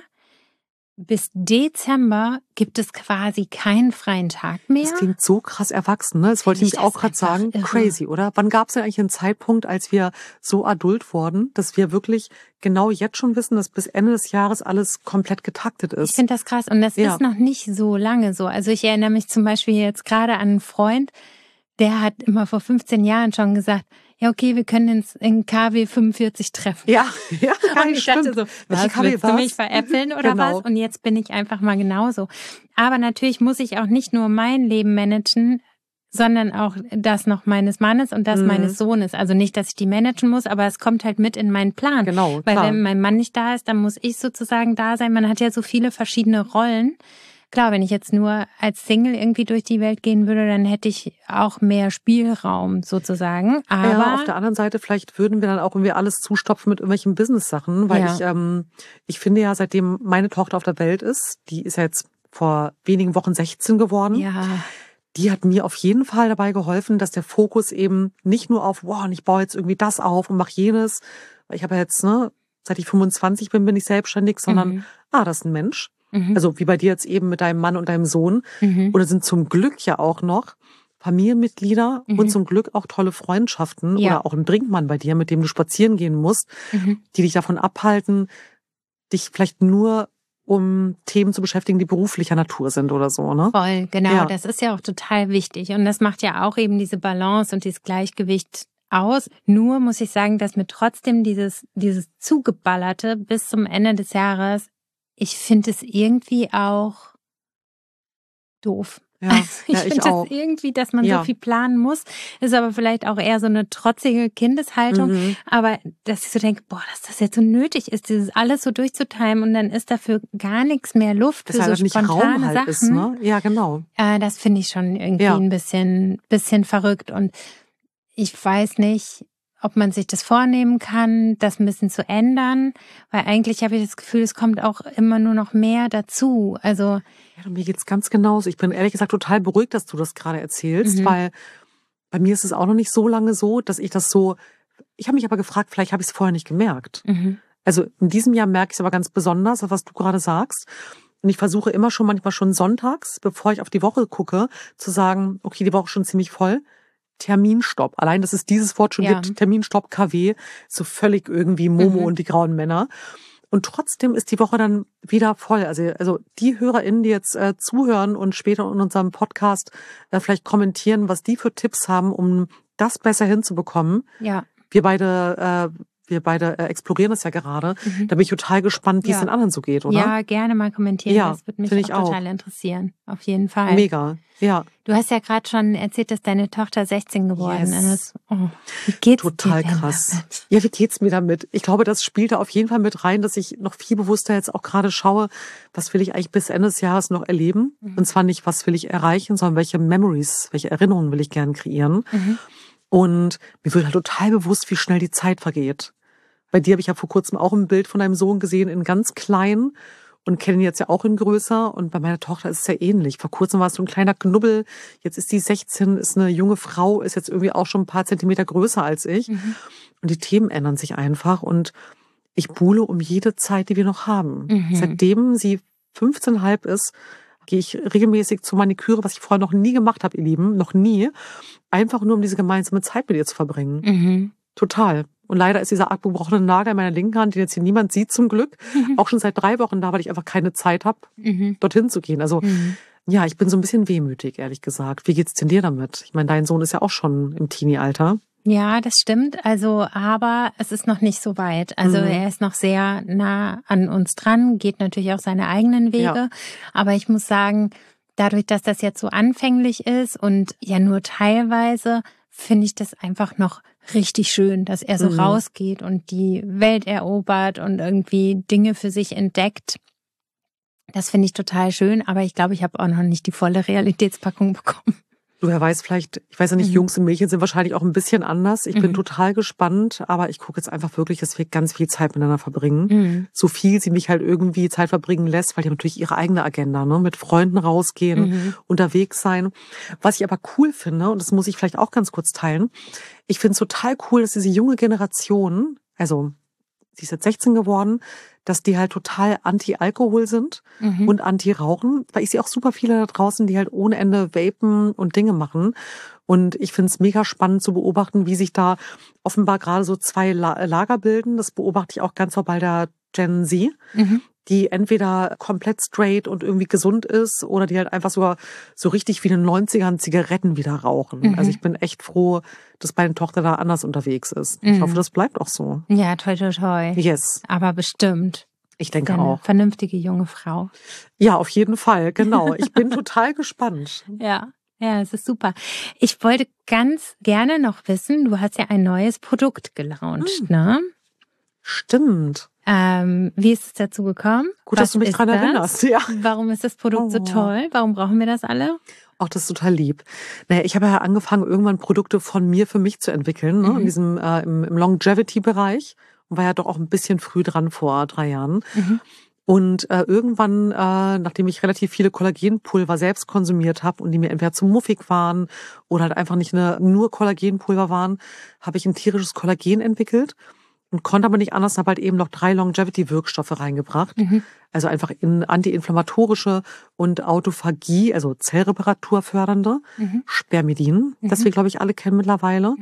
bis Dezember gibt es quasi keinen freien Tag mehr. Das klingt so krass erwachsen, ne? Das wollte ich auch gerade sagen. Irre. Crazy, oder? Wann gab es denn eigentlich einen Zeitpunkt, als wir so adult wurden, dass wir wirklich genau jetzt schon wissen, dass bis Ende des Jahres alles komplett getaktet ist? Ich finde das krass und das ist noch nicht so lange so. Also ich erinnere mich zum Beispiel jetzt gerade an einen Freund, der hat immer vor 15 Jahren schon gesagt, ja okay, wir können uns in KW 45 treffen. Ja, und ich dachte so, was, willst du mich veräppeln oder Genau. was? Und jetzt bin ich einfach mal genauso. Aber natürlich muss ich auch nicht nur mein Leben managen, sondern auch das noch meines Mannes und das meines Sohnes. Also nicht, dass ich die managen muss, aber es kommt halt mit in meinen Plan. Genau, weil klar. wenn mein Mann nicht da ist, dann muss ich sozusagen da sein. Man hat ja so viele verschiedene Rollen. Klar, wenn ich jetzt nur als Single irgendwie durch die Welt gehen würde, dann hätte ich auch mehr Spielraum sozusagen. Aber ja, auf der anderen Seite, vielleicht würden wir dann auch irgendwie alles zustopfen mit irgendwelchen Business-Sachen, weil ich finde ja, seitdem meine Tochter auf der Welt ist, die ist ja jetzt vor wenigen Wochen 16 geworden. Ja. Die hat mir auf jeden Fall dabei geholfen, dass der Fokus eben nicht nur auf, wow, und ich baue jetzt irgendwie das auf und mache jenes. Weil ich habe ja jetzt, seit ich 25 bin ich selbstständig, sondern, das ist ein Mensch. Also wie bei dir jetzt eben mit deinem Mann und deinem Sohn. Oder sind zum Glück ja auch noch Familienmitglieder und zum Glück auch tolle Freundschaften oder auch ein Brinkmann bei dir, mit dem du spazieren gehen musst, die dich davon abhalten, dich vielleicht nur um Themen zu beschäftigen, die beruflicher Natur sind oder so, ne? Voll, genau. Ja. Das ist ja auch total wichtig. Und das macht ja auch eben diese Balance und dieses Gleichgewicht aus. Nur muss ich sagen, dass mir trotzdem dieses Zugeballerte bis zum Ende des Jahres, ich finde es irgendwie auch doof. Ja, Also ich ich finde auch. das irgendwie, dass man so viel planen muss. Ist aber vielleicht auch eher so eine trotzige Kindeshaltung. Aber dass ich so denke, dass das jetzt so nötig ist, dieses alles so durchzutimen und dann ist dafür gar nichts mehr Luft Dass für so halt nicht spontane Raum halt Sachen. ist, ne? Ja, genau. Das finde ich schon irgendwie ein bisschen verrückt. Und ich weiß nicht, ob man sich das vornehmen kann, das ein bisschen zu ändern. Weil eigentlich habe ich das Gefühl, es kommt auch immer nur noch mehr dazu. Also Ja, mir geht's ganz genauso. Ich bin ehrlich gesagt total beruhigt, dass du das gerade erzählst, weil bei mir ist es auch noch nicht so lange so, dass ich das so. Ich habe mich aber gefragt, vielleicht habe ich es vorher nicht gemerkt. Also in diesem Jahr merke ich es aber ganz besonders, was du gerade sagst. Und ich versuche immer schon, manchmal schon sonntags, bevor ich auf die Woche gucke, zu sagen, okay, die Woche ist schon ziemlich voll. Terminstopp. Allein, dass es dieses Wort schon gibt, Terminstopp, KW, so völlig irgendwie Momo und die grauen Männer. Und trotzdem ist die Woche dann wieder voll. Also die HörerInnen, die jetzt zuhören und später in unserem Podcast vielleicht kommentieren, was die für Tipps haben, um das besser hinzubekommen. ja. Wir beide explorieren das ja gerade. Da bin ich total gespannt, wie es den anderen so geht, oder? Ja, gerne mal kommentieren. Ja, das würde mich finde ich auch total interessieren. Auf jeden Fall. Mega, ja. Du hast ja gerade schon erzählt, dass deine Tochter 16 geworden Yes. ist. Wie geht's Total dir denn krass. damit? Ja, wie geht's mir damit? Ich glaube, das spielt da auf jeden Fall mit rein, dass ich noch viel bewusster jetzt auch gerade schaue, was will ich eigentlich bis Ende des Jahres noch erleben? Und zwar nicht, was will ich erreichen, sondern welche Memories, welche Erinnerungen will ich gern kreieren? Und mir wird halt total bewusst, wie schnell die Zeit vergeht. Bei dir habe ich ja vor kurzem auch ein Bild von deinem Sohn gesehen in ganz klein und kenne ihn jetzt ja auch in größer. Und bei meiner Tochter ist es ja ähnlich. Vor kurzem war es so ein kleiner Knubbel. Jetzt ist die 16, ist eine junge Frau, ist jetzt irgendwie auch schon ein paar Zentimeter größer als ich. und die Themen ändern sich einfach und ich buhle um jede Zeit, die wir noch haben. Seitdem sie 15,5 ist, gehe ich regelmäßig zur Maniküre, was ich vorher noch nie gemacht habe, ihr Lieben, noch nie. Einfach nur, um diese gemeinsame Zeit mit ihr zu verbringen. Total. Und leider ist dieser abgebrochene Nagel in meiner linken Hand, den jetzt hier niemand sieht zum Glück, auch schon seit 3 Wochen da, weil ich einfach keine Zeit habe, dorthin zu gehen. Also ja, ich bin so ein bisschen wehmütig, ehrlich gesagt. Wie geht's denn dir damit? Ich meine, dein Sohn ist ja auch schon im Teenie-Alter. Ja, das stimmt. Also, aber es ist noch nicht so weit. Also er ist noch sehr nah an uns dran, geht natürlich auch seine eigenen Wege. Ja. Aber ich muss sagen, dadurch, dass das jetzt so anfänglich ist und ja nur teilweise, finde ich das einfach noch richtig schön, dass er so rausgeht und die Welt erobert und irgendwie Dinge für sich entdeckt. Das finde ich total schön, aber ich glaube, ich habe auch noch nicht die volle Realitätspackung bekommen. Du, wer weiß, vielleicht, ich weiß ja nicht, Jungs und Mädchen sind wahrscheinlich auch ein bisschen anders. Ich bin total gespannt, aber ich gucke jetzt einfach wirklich, dass wir ganz viel Zeit miteinander verbringen. So viel sie mich halt irgendwie Zeit verbringen lässt, weil die haben natürlich ihre eigene Agenda, ne? Mit Freunden rausgehen, unterwegs sein. Was ich aber cool finde, und das muss ich vielleicht auch ganz kurz teilen, ich finde es total cool, dass diese junge Generation, also sie ist jetzt 16 geworden, dass die halt total anti-Alkohol sind und anti-Rauchen, weil ich sehe auch super viele da draußen, die halt ohne Ende vapen und Dinge machen. Und ich finde es mega spannend zu beobachten, wie sich da offenbar gerade so 2 Lager bilden. Das beobachte ich auch ganz bei der Gen Z, die entweder komplett straight und irgendwie gesund ist oder die halt einfach sogar so richtig wie in den 90ern Zigaretten wieder rauchen. Also ich bin echt froh, dass meine Tochter da anders unterwegs ist. Ich hoffe, das bleibt auch so. Ja, toi, toi, toi. Yes. Aber bestimmt. Ich denke Eine auch. vernünftige junge Frau. Ja, auf jeden Fall, genau. Ich bin total gespannt. Ja, es ist super. Ich wollte ganz gerne noch wissen, du hast ja ein neues Produkt gelauncht, ne? Stimmt. Wie ist es dazu gekommen? Gut, dass du mich dran erinnerst. Ja. Warum ist das Produkt so toll? Warum brauchen wir das alle? Auch das ist total lieb. Naja, ich habe ja angefangen, irgendwann Produkte von mir für mich zu entwickeln, ne? In diesem im Longevity-Bereich. Und war ja doch auch ein bisschen früh dran vor 3 Jahren. Und irgendwann, nachdem ich relativ viele Kollagenpulver selbst konsumiert habe und die mir entweder zu muffig waren oder halt einfach nicht nur Kollagenpulver waren, habe ich ein tierisches Kollagen entwickelt und konnte aber nicht anders, habe halt eben noch 3 Longevity-Wirkstoffe reingebracht. Also einfach in antiinflammatorische und Autophagie, also Zellreparatur fördernde, Spermidin, das wir, glaube ich, alle kennen mittlerweile,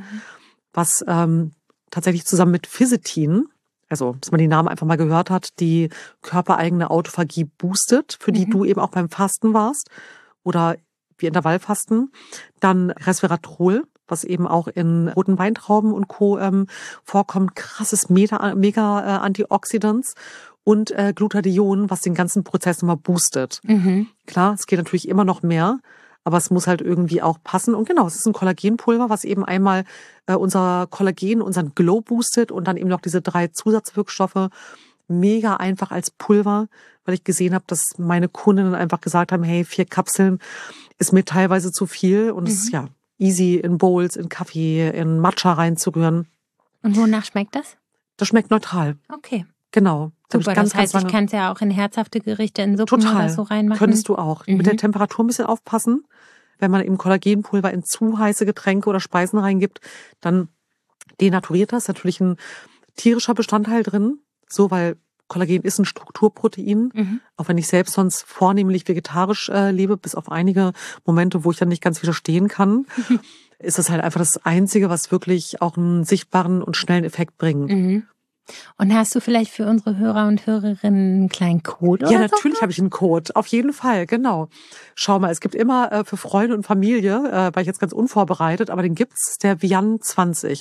was tatsächlich zusammen mit Physetin, also dass man die Namen einfach mal gehört hat, die körpereigene Autophagie boostet, für die du eben auch beim Fasten warst oder wie Intervallfasten. Dann Resveratrol, was eben auch in roten Weintrauben und Co. vorkommt, krasses mega Antioxidants und Glutathion, was den ganzen Prozess nochmal boostet. Klar, es geht natürlich immer noch mehr, aber es muss halt irgendwie auch passen. Und genau, es ist ein Kollagenpulver, was eben einmal unser Kollagen, unseren Glow boostet und dann eben noch diese 3 Zusatzwirkstoffe. Mega einfach als Pulver, weil ich gesehen habe, dass meine Kundinnen einfach gesagt haben, hey, 4 Kapseln ist mir teilweise zu viel. Und es ist ja easy in Bowls, in Kaffee, in Matcha reinzurühren. Und wonach schmeckt das? Das schmeckt neutral. Okay. Genau. Super, das heißt, ich kann es ja auch in herzhafte Gerichte, in Suppen oder so reinmachen. Könntest du auch. Mit der Temperatur ein bisschen aufpassen. Wenn man eben Kollagenpulver in zu heiße Getränke oder Speisen reingibt, dann denaturiert das. Natürlich ein tierischer Bestandteil drin. So, weil Kollagen ist ein Strukturprotein. Auch wenn ich selbst sonst vornehmlich vegetarisch lebe, bis auf einige Momente, wo ich dann nicht ganz widerstehen kann, ist das halt einfach das Einzige, was wirklich auch einen sichtbaren und schnellen Effekt bringt. Und hast du vielleicht für unsere Hörer und Hörerinnen einen kleinen Code oder Ja, natürlich habe ich einen Code. Auf jeden Fall, genau. Schau mal, es gibt immer für Freunde und Familie, war ich jetzt ganz unvorbereitet, aber den gibt's, der Vian 20.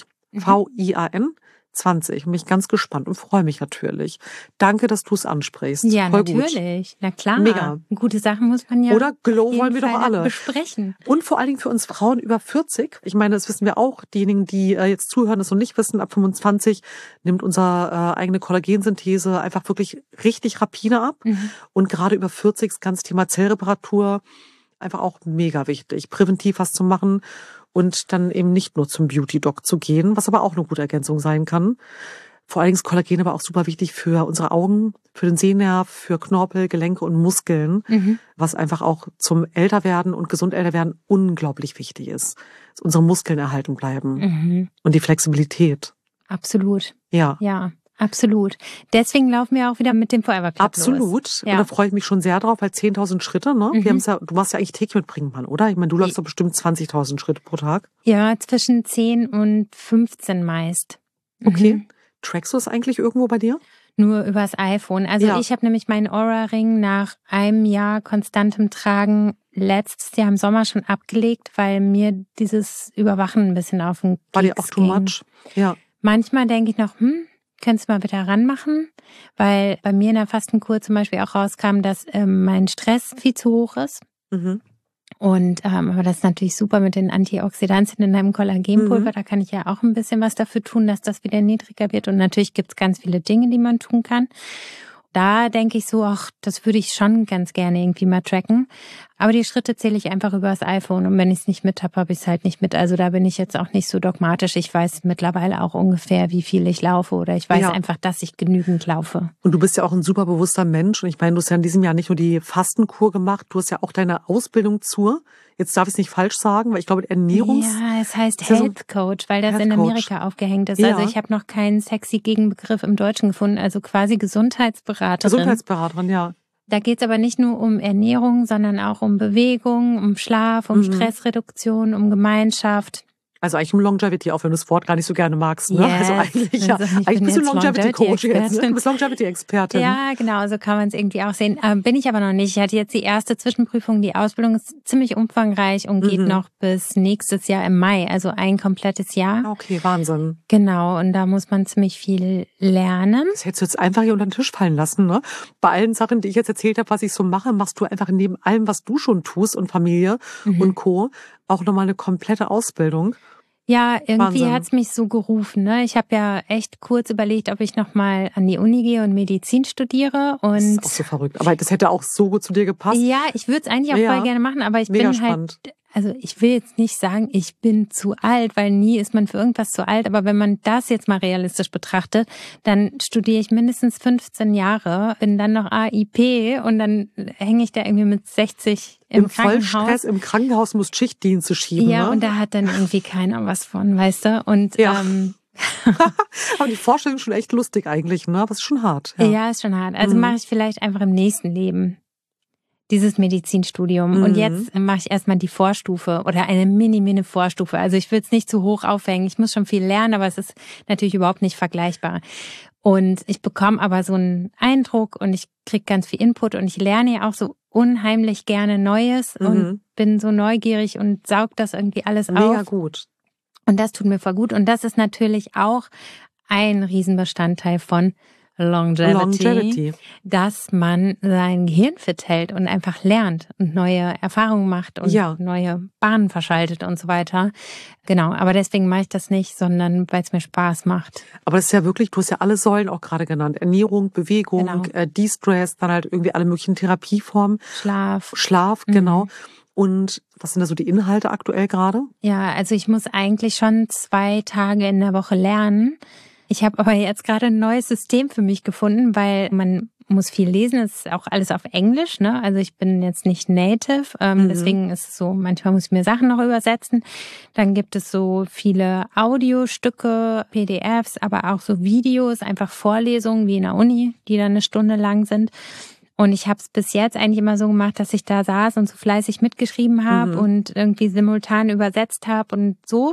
VIAN 20. Bin ich ganz gespannt und freue mich natürlich. Danke, dass du es ansprichst. Ja, voll natürlich. Gut. Na klar. Mega. Gute Sachen muss man ja. Oder Glow wollen wir doch alle besprechen. Und vor allen Dingen für uns Frauen über 40. Ich meine, das wissen wir auch. Diejenigen, die jetzt zuhören, das noch nicht wissen, ab 25 nimmt unsere eigene Kollagensynthese einfach wirklich richtig rapide ab. Und gerade über 40 das ganze Thema Zellreparatur einfach auch mega wichtig, präventiv was zu machen und dann eben nicht nur zum Beauty-Doc zu gehen, was aber auch eine gute Ergänzung sein kann. Vor allen Dingen ist Kollagen aber auch super wichtig für unsere Augen, für den Sehnerv, für Knorpel, Gelenke und Muskeln, was einfach auch zum Älterwerden und gesund Älterwerden unglaublich wichtig ist. Dass unsere Muskeln erhalten bleiben und die Flexibilität. Absolut. Ja. Ja, absolut. Deswegen laufen wir auch wieder mit dem Forever Club Absolut. los. Und da freue ich mich schon sehr drauf, weil 10.000 Schritte, ne? Wir haben's ja, du machst ja eigentlich täglich mit Bringmann, oder? Ich meine, du läufst doch bestimmt 20.000 Schritte pro Tag. Ja, zwischen 10 und 15 meist. Okay. Trackst du es eigentlich irgendwo bei dir? Nur übers iPhone. Also Ja. ich habe nämlich meinen Oura-Ring nach einem Jahr konstantem Tragen letztes Jahr im Sommer schon abgelegt, weil mir dieses Überwachen ein bisschen auf den Keks War dir auch too ging. much? Ja. Manchmal denke ich noch, könntest du mal bitte ranmachen? Weil bei mir in der Fastenkur zum Beispiel auch rauskam, dass mein Stress viel zu hoch ist. Mhm. Und aber das ist natürlich super mit den Antioxidantien in deinem Kollagenpulver. Da kann ich ja auch ein bisschen was dafür tun, dass das wieder niedriger wird. Und natürlich gibt's ganz viele Dinge, die man tun kann. Da denke ich so, ach, das würde ich schon ganz gerne irgendwie mal tracken. Aber die Schritte zähle ich einfach über das iPhone. Und wenn ich es nicht mit habe, habe ich es halt nicht mit. Also da bin ich jetzt auch nicht so dogmatisch. Ich weiß mittlerweile auch ungefähr, wie viel ich laufe. Oder ich weiß einfach, dass ich genügend laufe. Und du bist ja auch ein super bewusster Mensch. Und ich meine, du hast ja in diesem Jahr nicht nur die Fastenkur gemacht, du hast ja auch deine Ausbildung jetzt darf ich es nicht falsch sagen, weil ich glaube, Ja, es heißt Health Coach, weil das Health in Coach. Amerika aufgehängt ist. Ja. Also ich habe noch keinen sexy Gegenbegriff im Deutschen gefunden. Also quasi Gesundheitsberaterin. Gesundheitsberaterin, ja. Da geht's aber nicht nur um Ernährung, sondern auch um Bewegung, um Schlaf, um Stressreduktion, um Gemeinschaft. Also eigentlich um Longevity, auch wenn du das Wort gar nicht so gerne magst. Ne? Yes. Also eigentlich, Also ich eigentlich bin bist du jetzt Longevity-Coach jetzt. Ne? Longevity-Expertin. Du bist Longevity-Expertin. Ja, genau, so kann man es irgendwie auch sehen. Bin ich aber noch nicht. Ich hatte jetzt die erste Zwischenprüfung. Die Ausbildung ist ziemlich umfangreich und geht noch bis nächstes Jahr im Mai, also ein komplettes Jahr. Okay, Wahnsinn. Genau, und da muss man ziemlich viel lernen. Das hättest du jetzt einfach hier unter den Tisch fallen lassen. Ne? Bei allen Sachen, die ich jetzt erzählt habe, was ich so mache, machst du einfach neben allem, was du schon tust und Familie und Co. auch nochmal eine komplette Ausbildung. Ja, irgendwie Wahnsinn. hat's mich so gerufen. Ne? Ich habe ja echt kurz überlegt, ob ich nochmal an die Uni gehe und Medizin studiere. Und das ist auch so verrückt. Aber das hätte auch so gut zu dir gepasst. Ja, ich würde es eigentlich auch voll gerne machen, aber ich Mega bin spannend. halt, also ich will jetzt nicht sagen, ich bin zu alt, weil nie ist man für irgendwas zu alt. Aber wenn man das jetzt mal realistisch betrachtet, dann studiere ich mindestens 15 Jahre, bin dann noch AIP und dann hänge ich da irgendwie mit 60 im Krankenhaus. Vollstress im Krankenhaus, musst Schichtdienste schieben. Ja, ne? und da hat dann irgendwie keiner was von, weißt du? Und Ja. Aber die Vorstellung ist schon echt lustig eigentlich, ne? Aber es ist schon hart. Ja, ist schon hart. Also mache ich vielleicht einfach im nächsten Leben dieses Medizinstudium. Und jetzt mache ich erstmal die Vorstufe oder eine Mini-Vorstufe. Also ich will es nicht zu hoch aufhängen. Ich muss schon viel lernen, aber es ist natürlich überhaupt nicht vergleichbar. Und ich bekomme aber so einen Eindruck und ich kriege ganz viel Input und ich lerne ja auch so unheimlich gerne Neues und bin so neugierig und saug das irgendwie alles auf. Mega gut. Und das tut mir voll gut. Und das ist natürlich auch ein Riesenbestandteil von Longevity, dass man sein Gehirn fit hält und einfach lernt und neue Erfahrungen macht und neue Bahnen verschaltet und so weiter. Genau, aber deswegen mache ich das nicht, sondern weil es mir Spaß macht. Aber das ist ja wirklich, du hast ja alle Säulen auch gerade genannt. Ernährung, Bewegung, De-Stress, dann halt irgendwie alle möglichen Therapieformen. Schlaf, genau. Und was sind da so die Inhalte aktuell gerade? Ja, also ich muss eigentlich schon 2 Tage in der Woche lernen. Ich habe aber jetzt gerade ein neues System für mich gefunden, weil man muss viel lesen. Es ist auch alles auf Englisch, ne? Also ich bin jetzt nicht native, deswegen ist es so, manchmal muss ich mir Sachen noch übersetzen. Dann gibt es so viele Audiostücke, PDFs, aber auch so Videos, einfach Vorlesungen wie in der Uni, die dann 1 Stunde lang sind. Und ich habe es bis jetzt eigentlich immer so gemacht, dass ich da saß und so fleißig mitgeschrieben habe und irgendwie simultan übersetzt habe und so.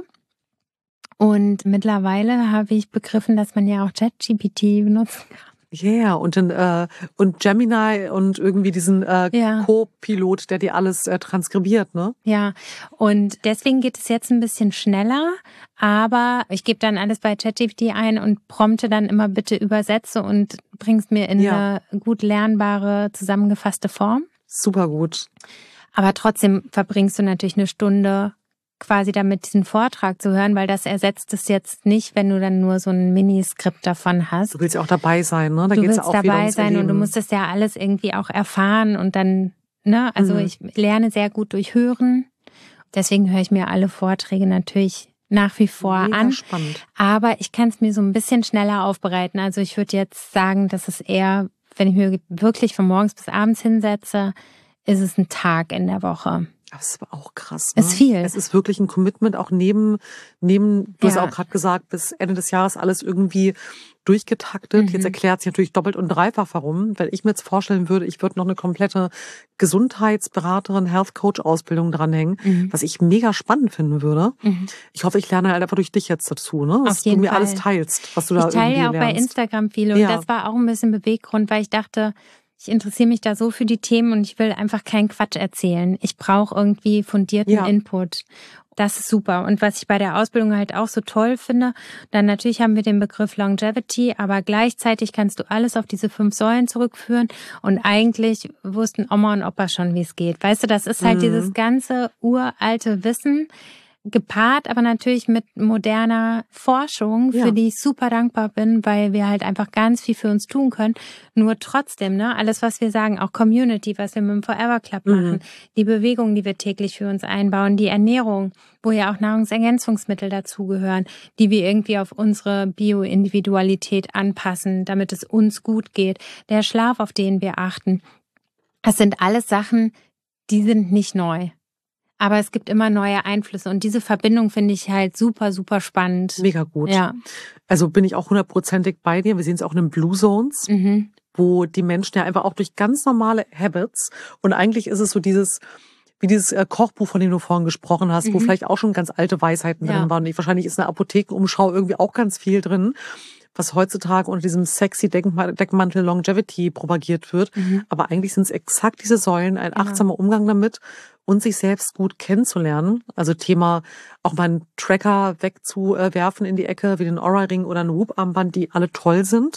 Und mittlerweile habe ich begriffen, dass man ja auch ChatGPT benutzen kann. Yeah, und Gemini und irgendwie diesen Co-Pilot, der dir alles transkribiert, ne? Ja, und deswegen geht es jetzt ein bisschen schneller, aber ich gebe dann alles bei ChatGPT ein und prompte dann immer bitte übersetze und bring's mir in eine gut lernbare, zusammengefasste Form. Super gut. Aber trotzdem verbringst du natürlich 1 Stunde quasi damit, diesen Vortrag zu hören, weil das ersetzt es jetzt nicht, wenn du dann nur so ein Miniskript davon hast. Du willst ja auch dabei sein, ne? Du willst dabei sein und du musst das ja alles irgendwie auch erfahren und dann, ne? Also ich lerne sehr gut durch Hören. Deswegen höre ich mir alle Vorträge natürlich nach wie vor an. Spannend. Aber ich kann es mir so ein bisschen schneller aufbereiten. Also ich würde jetzt sagen, dass es eher, wenn ich mir wirklich von morgens bis abends hinsetze, ist es ein Tag in der Woche. Das ist aber auch krass. Ne? Ist viel. Es ist wirklich ein Commitment, auch neben du hast auch gerade gesagt, bis Ende des Jahres alles irgendwie durchgetaktet. Jetzt erklärt sich natürlich doppelt und dreifach warum, weil ich mir jetzt vorstellen würde, ich würde noch eine komplette Gesundheitsberaterin, Health Coach Ausbildung dranhängen, was ich mega spannend finden würde. Ich hoffe, ich lerne halt einfach durch dich jetzt dazu, ne? Dass du mir Fall. Alles teilst, was du da irgendwie lernst. Ich teile ja auch bei Instagram viel und das war auch ein bisschen Beweggrund, weil ich dachte, ich interessiere mich da so für die Themen und ich will einfach keinen Quatsch erzählen. Ich brauche irgendwie fundierten Input. Das ist super. Und was ich bei der Ausbildung halt auch so toll finde, dann natürlich haben wir den Begriff Longevity, aber gleichzeitig kannst du alles auf diese 5 Säulen zurückführen und eigentlich wussten Oma und Opa schon, wie es geht. Weißt du, das ist halt dieses ganze uralte Wissen, gepaart, aber natürlich mit moderner Forschung, für die ich super dankbar bin, weil wir halt einfach ganz viel für uns tun können. Nur trotzdem, ne, alles, was wir sagen, auch Community, was wir mit dem Forever Club machen, die Bewegungen, die wir täglich für uns einbauen, die Ernährung, wo ja auch Nahrungsergänzungsmittel dazugehören, die wir irgendwie auf unsere Bio-Individualität anpassen, damit es uns gut geht, der Schlaf, auf den wir achten. Das sind alles Sachen, die sind nicht neu. Aber es gibt immer neue Einflüsse und diese Verbindung finde ich halt super, super spannend. Mega gut. Ja. Also bin ich auch 100%ig bei dir. Wir sehen es auch in den Blue Zones, wo die Menschen ja einfach auch durch ganz normale Habits und eigentlich ist es so dieses Kochbuch, von dem du vorhin gesprochen hast, wo vielleicht auch schon ganz alte Weisheiten drin waren. Und wahrscheinlich ist eine Apothekenumschau irgendwie auch ganz viel drin, was heutzutage unter diesem sexy Deckmantel Longevity propagiert wird. Aber eigentlich sind es exakt diese Säulen, ein achtsamer Umgang damit und sich selbst gut kennenzulernen. Also Thema auch mal einen Tracker wegzuwerfen in die Ecke, wie den Oura-Ring oder ein Whoop-Armband, die alle toll sind.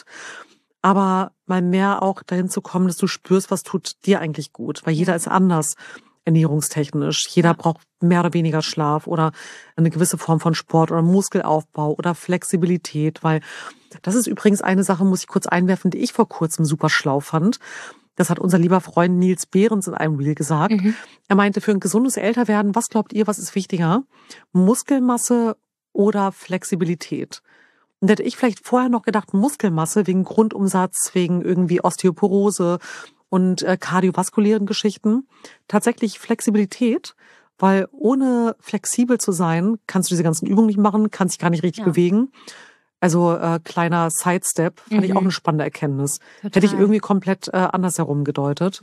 Aber mal mehr auch dahin zu kommen, dass du spürst, was tut dir eigentlich gut. Weil jeder ist anders ernährungstechnisch. Jeder braucht mehr oder weniger Schlaf oder eine gewisse Form von Sport oder Muskelaufbau oder Flexibilität. Weil das ist übrigens eine Sache, muss ich kurz einwerfen, die ich vor kurzem super schlau fand. Das hat unser lieber Freund Nils Behrens in einem Reel gesagt. Er meinte, für ein gesundes Älterwerden, was glaubt ihr, was ist wichtiger? Muskelmasse oder Flexibilität? Und da hätte ich vielleicht vorher noch gedacht, Muskelmasse wegen Grundumsatz, wegen irgendwie Osteoporose und kardiovaskulären Geschichten. Tatsächlich Flexibilität, weil ohne flexibel zu sein, kannst du diese ganzen Übungen nicht machen, kannst dich gar nicht richtig bewegen. Also kleiner Sidestep, fand ich auch eine spannende Erkenntnis. Total. Hätte ich irgendwie komplett andersherum gedeutet.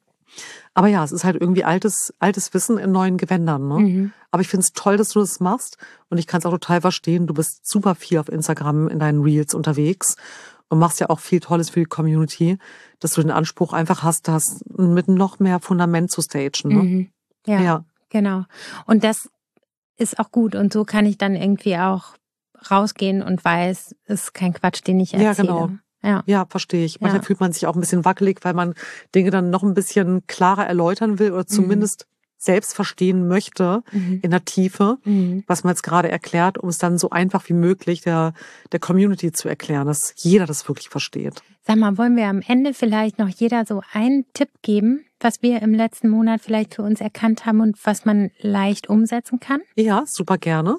Aber ja, es ist halt irgendwie altes Wissen in neuen Gewändern. Ne? Aber ich finde es toll, dass du das machst und ich kann es auch total verstehen. Du bist super viel auf Instagram in deinen Reels unterwegs und machst ja auch viel Tolles für die Community, dass du den Anspruch einfach hast, das mit noch mehr Fundament zu stagen. Ne? Ja, genau. Und das ist auch gut und so kann ich dann irgendwie auch rausgehen und weiß, es ist kein Quatsch, den ich erzähle. Ja, genau. Ja, verstehe ich. Manchmal fühlt man sich auch ein bisschen wackelig, weil man Dinge dann noch ein bisschen klarer erläutern will oder zumindest selbst verstehen möchte in der Tiefe, was man jetzt gerade erklärt, um es dann so einfach wie möglich der Community zu erklären, dass jeder das wirklich versteht. Sag mal, wollen wir am Ende vielleicht noch jeder so einen Tipp geben, was wir im letzten Monat vielleicht für uns erkannt haben und was man leicht umsetzen kann? Ja, super gerne.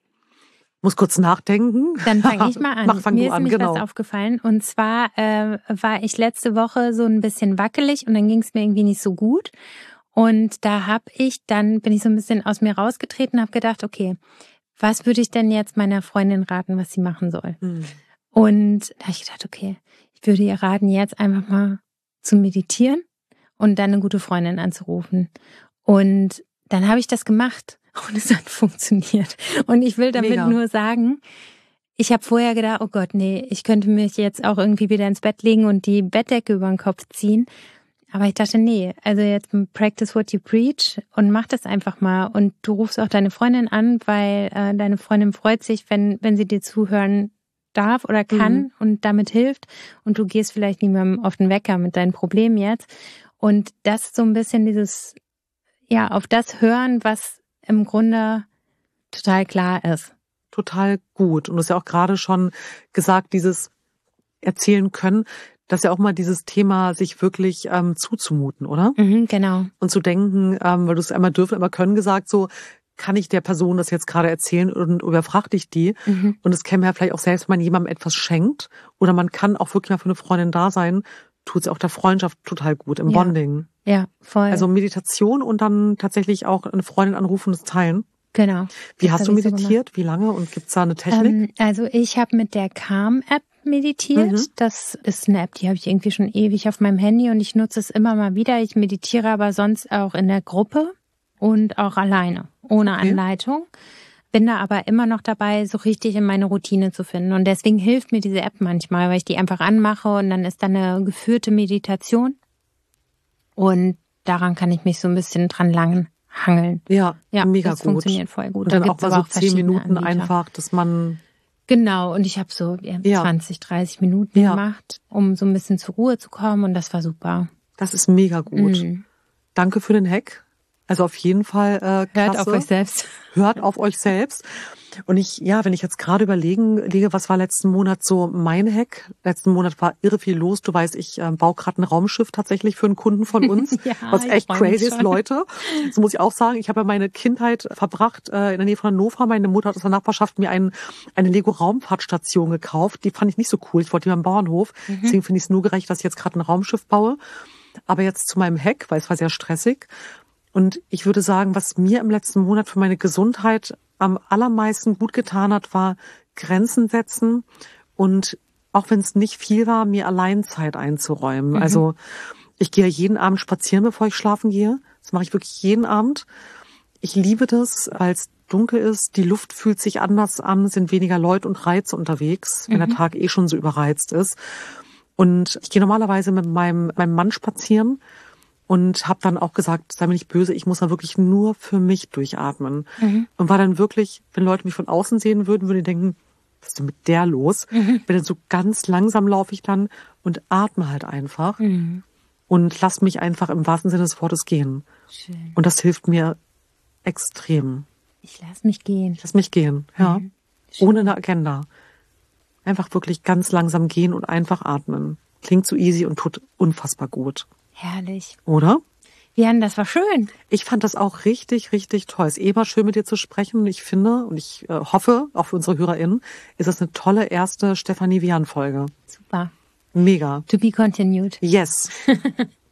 Muss kurz nachdenken. Dann fange ich mal an. Mir ist nämlich was aufgefallen. Und zwar war ich letzte Woche so ein bisschen wackelig und dann ging es mir irgendwie nicht so gut. Und da bin ich so ein bisschen aus mir rausgetreten und habe gedacht, okay, was würde ich denn jetzt meiner Freundin raten, was sie machen soll? Und da habe ich gedacht, okay, ich würde ihr raten, jetzt einfach mal zu meditieren und dann eine gute Freundin anzurufen. Und dann habe ich das gemacht. Und es hat funktioniert. Und ich will damit nur sagen, ich habe vorher gedacht, oh Gott, nee, ich könnte mich jetzt auch irgendwie wieder ins Bett legen und die Bettdecke über den Kopf ziehen. Aber ich dachte, nee, also jetzt practice what you preach und mach das einfach mal. Und du rufst auch deine Freundin an, weil deine Freundin freut sich, wenn sie dir zuhören darf oder kann und damit hilft. Und du gehst vielleicht niemandem auf den Wecker mit deinen Problemen jetzt. Und das ist so ein bisschen dieses, ja, auf das hören, was im Grunde total klar ist. Total gut. Und du hast ja auch gerade schon gesagt, dieses Erzählen können, das ist ja auch mal dieses Thema, sich wirklich zuzumuten, oder? Genau. Und zu denken, weil du es einmal dürfen, einmal können gesagt, so kann ich der Person das jetzt gerade erzählen und überfrag dich die. Und es käme ja vielleicht auch selbst, wenn man jemandem etwas schenkt oder man kann auch wirklich mal für eine Freundin da sein, tut es auch der Freundschaft total gut im Bonding. Ja, voll. Also Meditation und dann tatsächlich auch eine Freundin anrufen und es teilen. Genau. Wie hast du meditiert? Wie lange? Und gibt's da eine Technik? Also ich habe mit der Calm-App meditiert. Mhm. Das ist eine App, die habe ich irgendwie schon ewig auf meinem Handy und ich nutze es immer mal wieder. Ich meditiere aber sonst auch in der Gruppe und auch alleine, ohne Anleitung. Bin da aber immer noch dabei, so richtig in meine Routine zu finden. Und deswegen hilft mir diese App manchmal, weil ich die einfach anmache und dann ist da eine geführte Meditation. Und daran kann ich mich so ein bisschen dran hangeln. Ja, mega das gut. funktioniert voll gut. Und dann Da auch gibt's mal aber so 10 Minuten Anbieter. einfach, dass man... Genau, und ich habe so 20, 30 Minuten gemacht, um so ein bisschen zur Ruhe zu kommen und das war super. Das ist mega gut. Danke für den Hack. Also auf jeden Fall klasse. Hört auf euch selbst. Hört auf euch selbst. Und wenn ich jetzt gerade überlege, was war letzten Monat so mein Hack? Letzten Monat war irre viel los. Du weißt, ich baue gerade ein Raumschiff tatsächlich für einen Kunden von uns, was echt crazy ist, Leute. Das muss ich auch sagen. Ich habe ja meine Kindheit verbracht in der Nähe von Hannover. Meine Mutter hat aus der Nachbarschaft mir eine Lego-Raumfahrtstation gekauft. Die fand ich nicht so cool. Ich wollte die beim Bauernhof. Deswegen finde ich es nur gerecht, dass ich jetzt gerade ein Raumschiff baue. Aber jetzt zu meinem Hack, weil es war sehr stressig. Und ich würde sagen, was mir im letzten Monat für meine Gesundheit am allermeisten gut getan hat, war Grenzen setzen und auch wenn es nicht viel war, mir Alleinzeit einzuräumen. Also ich gehe jeden Abend spazieren, bevor ich schlafen gehe. Das mache ich wirklich jeden Abend. Ich liebe das, weil es dunkel ist, die Luft fühlt sich anders an, sind weniger Leute und Reize unterwegs, wenn der Tag eh schon so überreizt ist. Und ich gehe normalerweise mit meinem Mann spazieren und habe dann auch gesagt, sei mir nicht böse, ich muss dann wirklich nur für mich durchatmen. Und war dann wirklich, wenn Leute mich von außen sehen würden die denken, was ist denn mit der los? Bin dann so ganz langsam laufe ich dann und atme halt einfach und lass mich einfach im wahrsten Sinne des Wortes gehen. Schön. Und das hilft mir extrem. Ich lasse mich gehen. Lass mich gehen, ja. Ohne eine Agenda. Einfach wirklich ganz langsam gehen und einfach atmen. Klingt so easy und tut unfassbar gut. Herrlich. Oder? Jan, das war schön. Ich fand das auch richtig, richtig toll. Es ist immer schön, mit dir zu sprechen. Und ich finde und ich hoffe, auch für unsere HörerInnen, ist das eine tolle erste Stefanie Vian-Folge. Super. Mega. To be continued. Yes.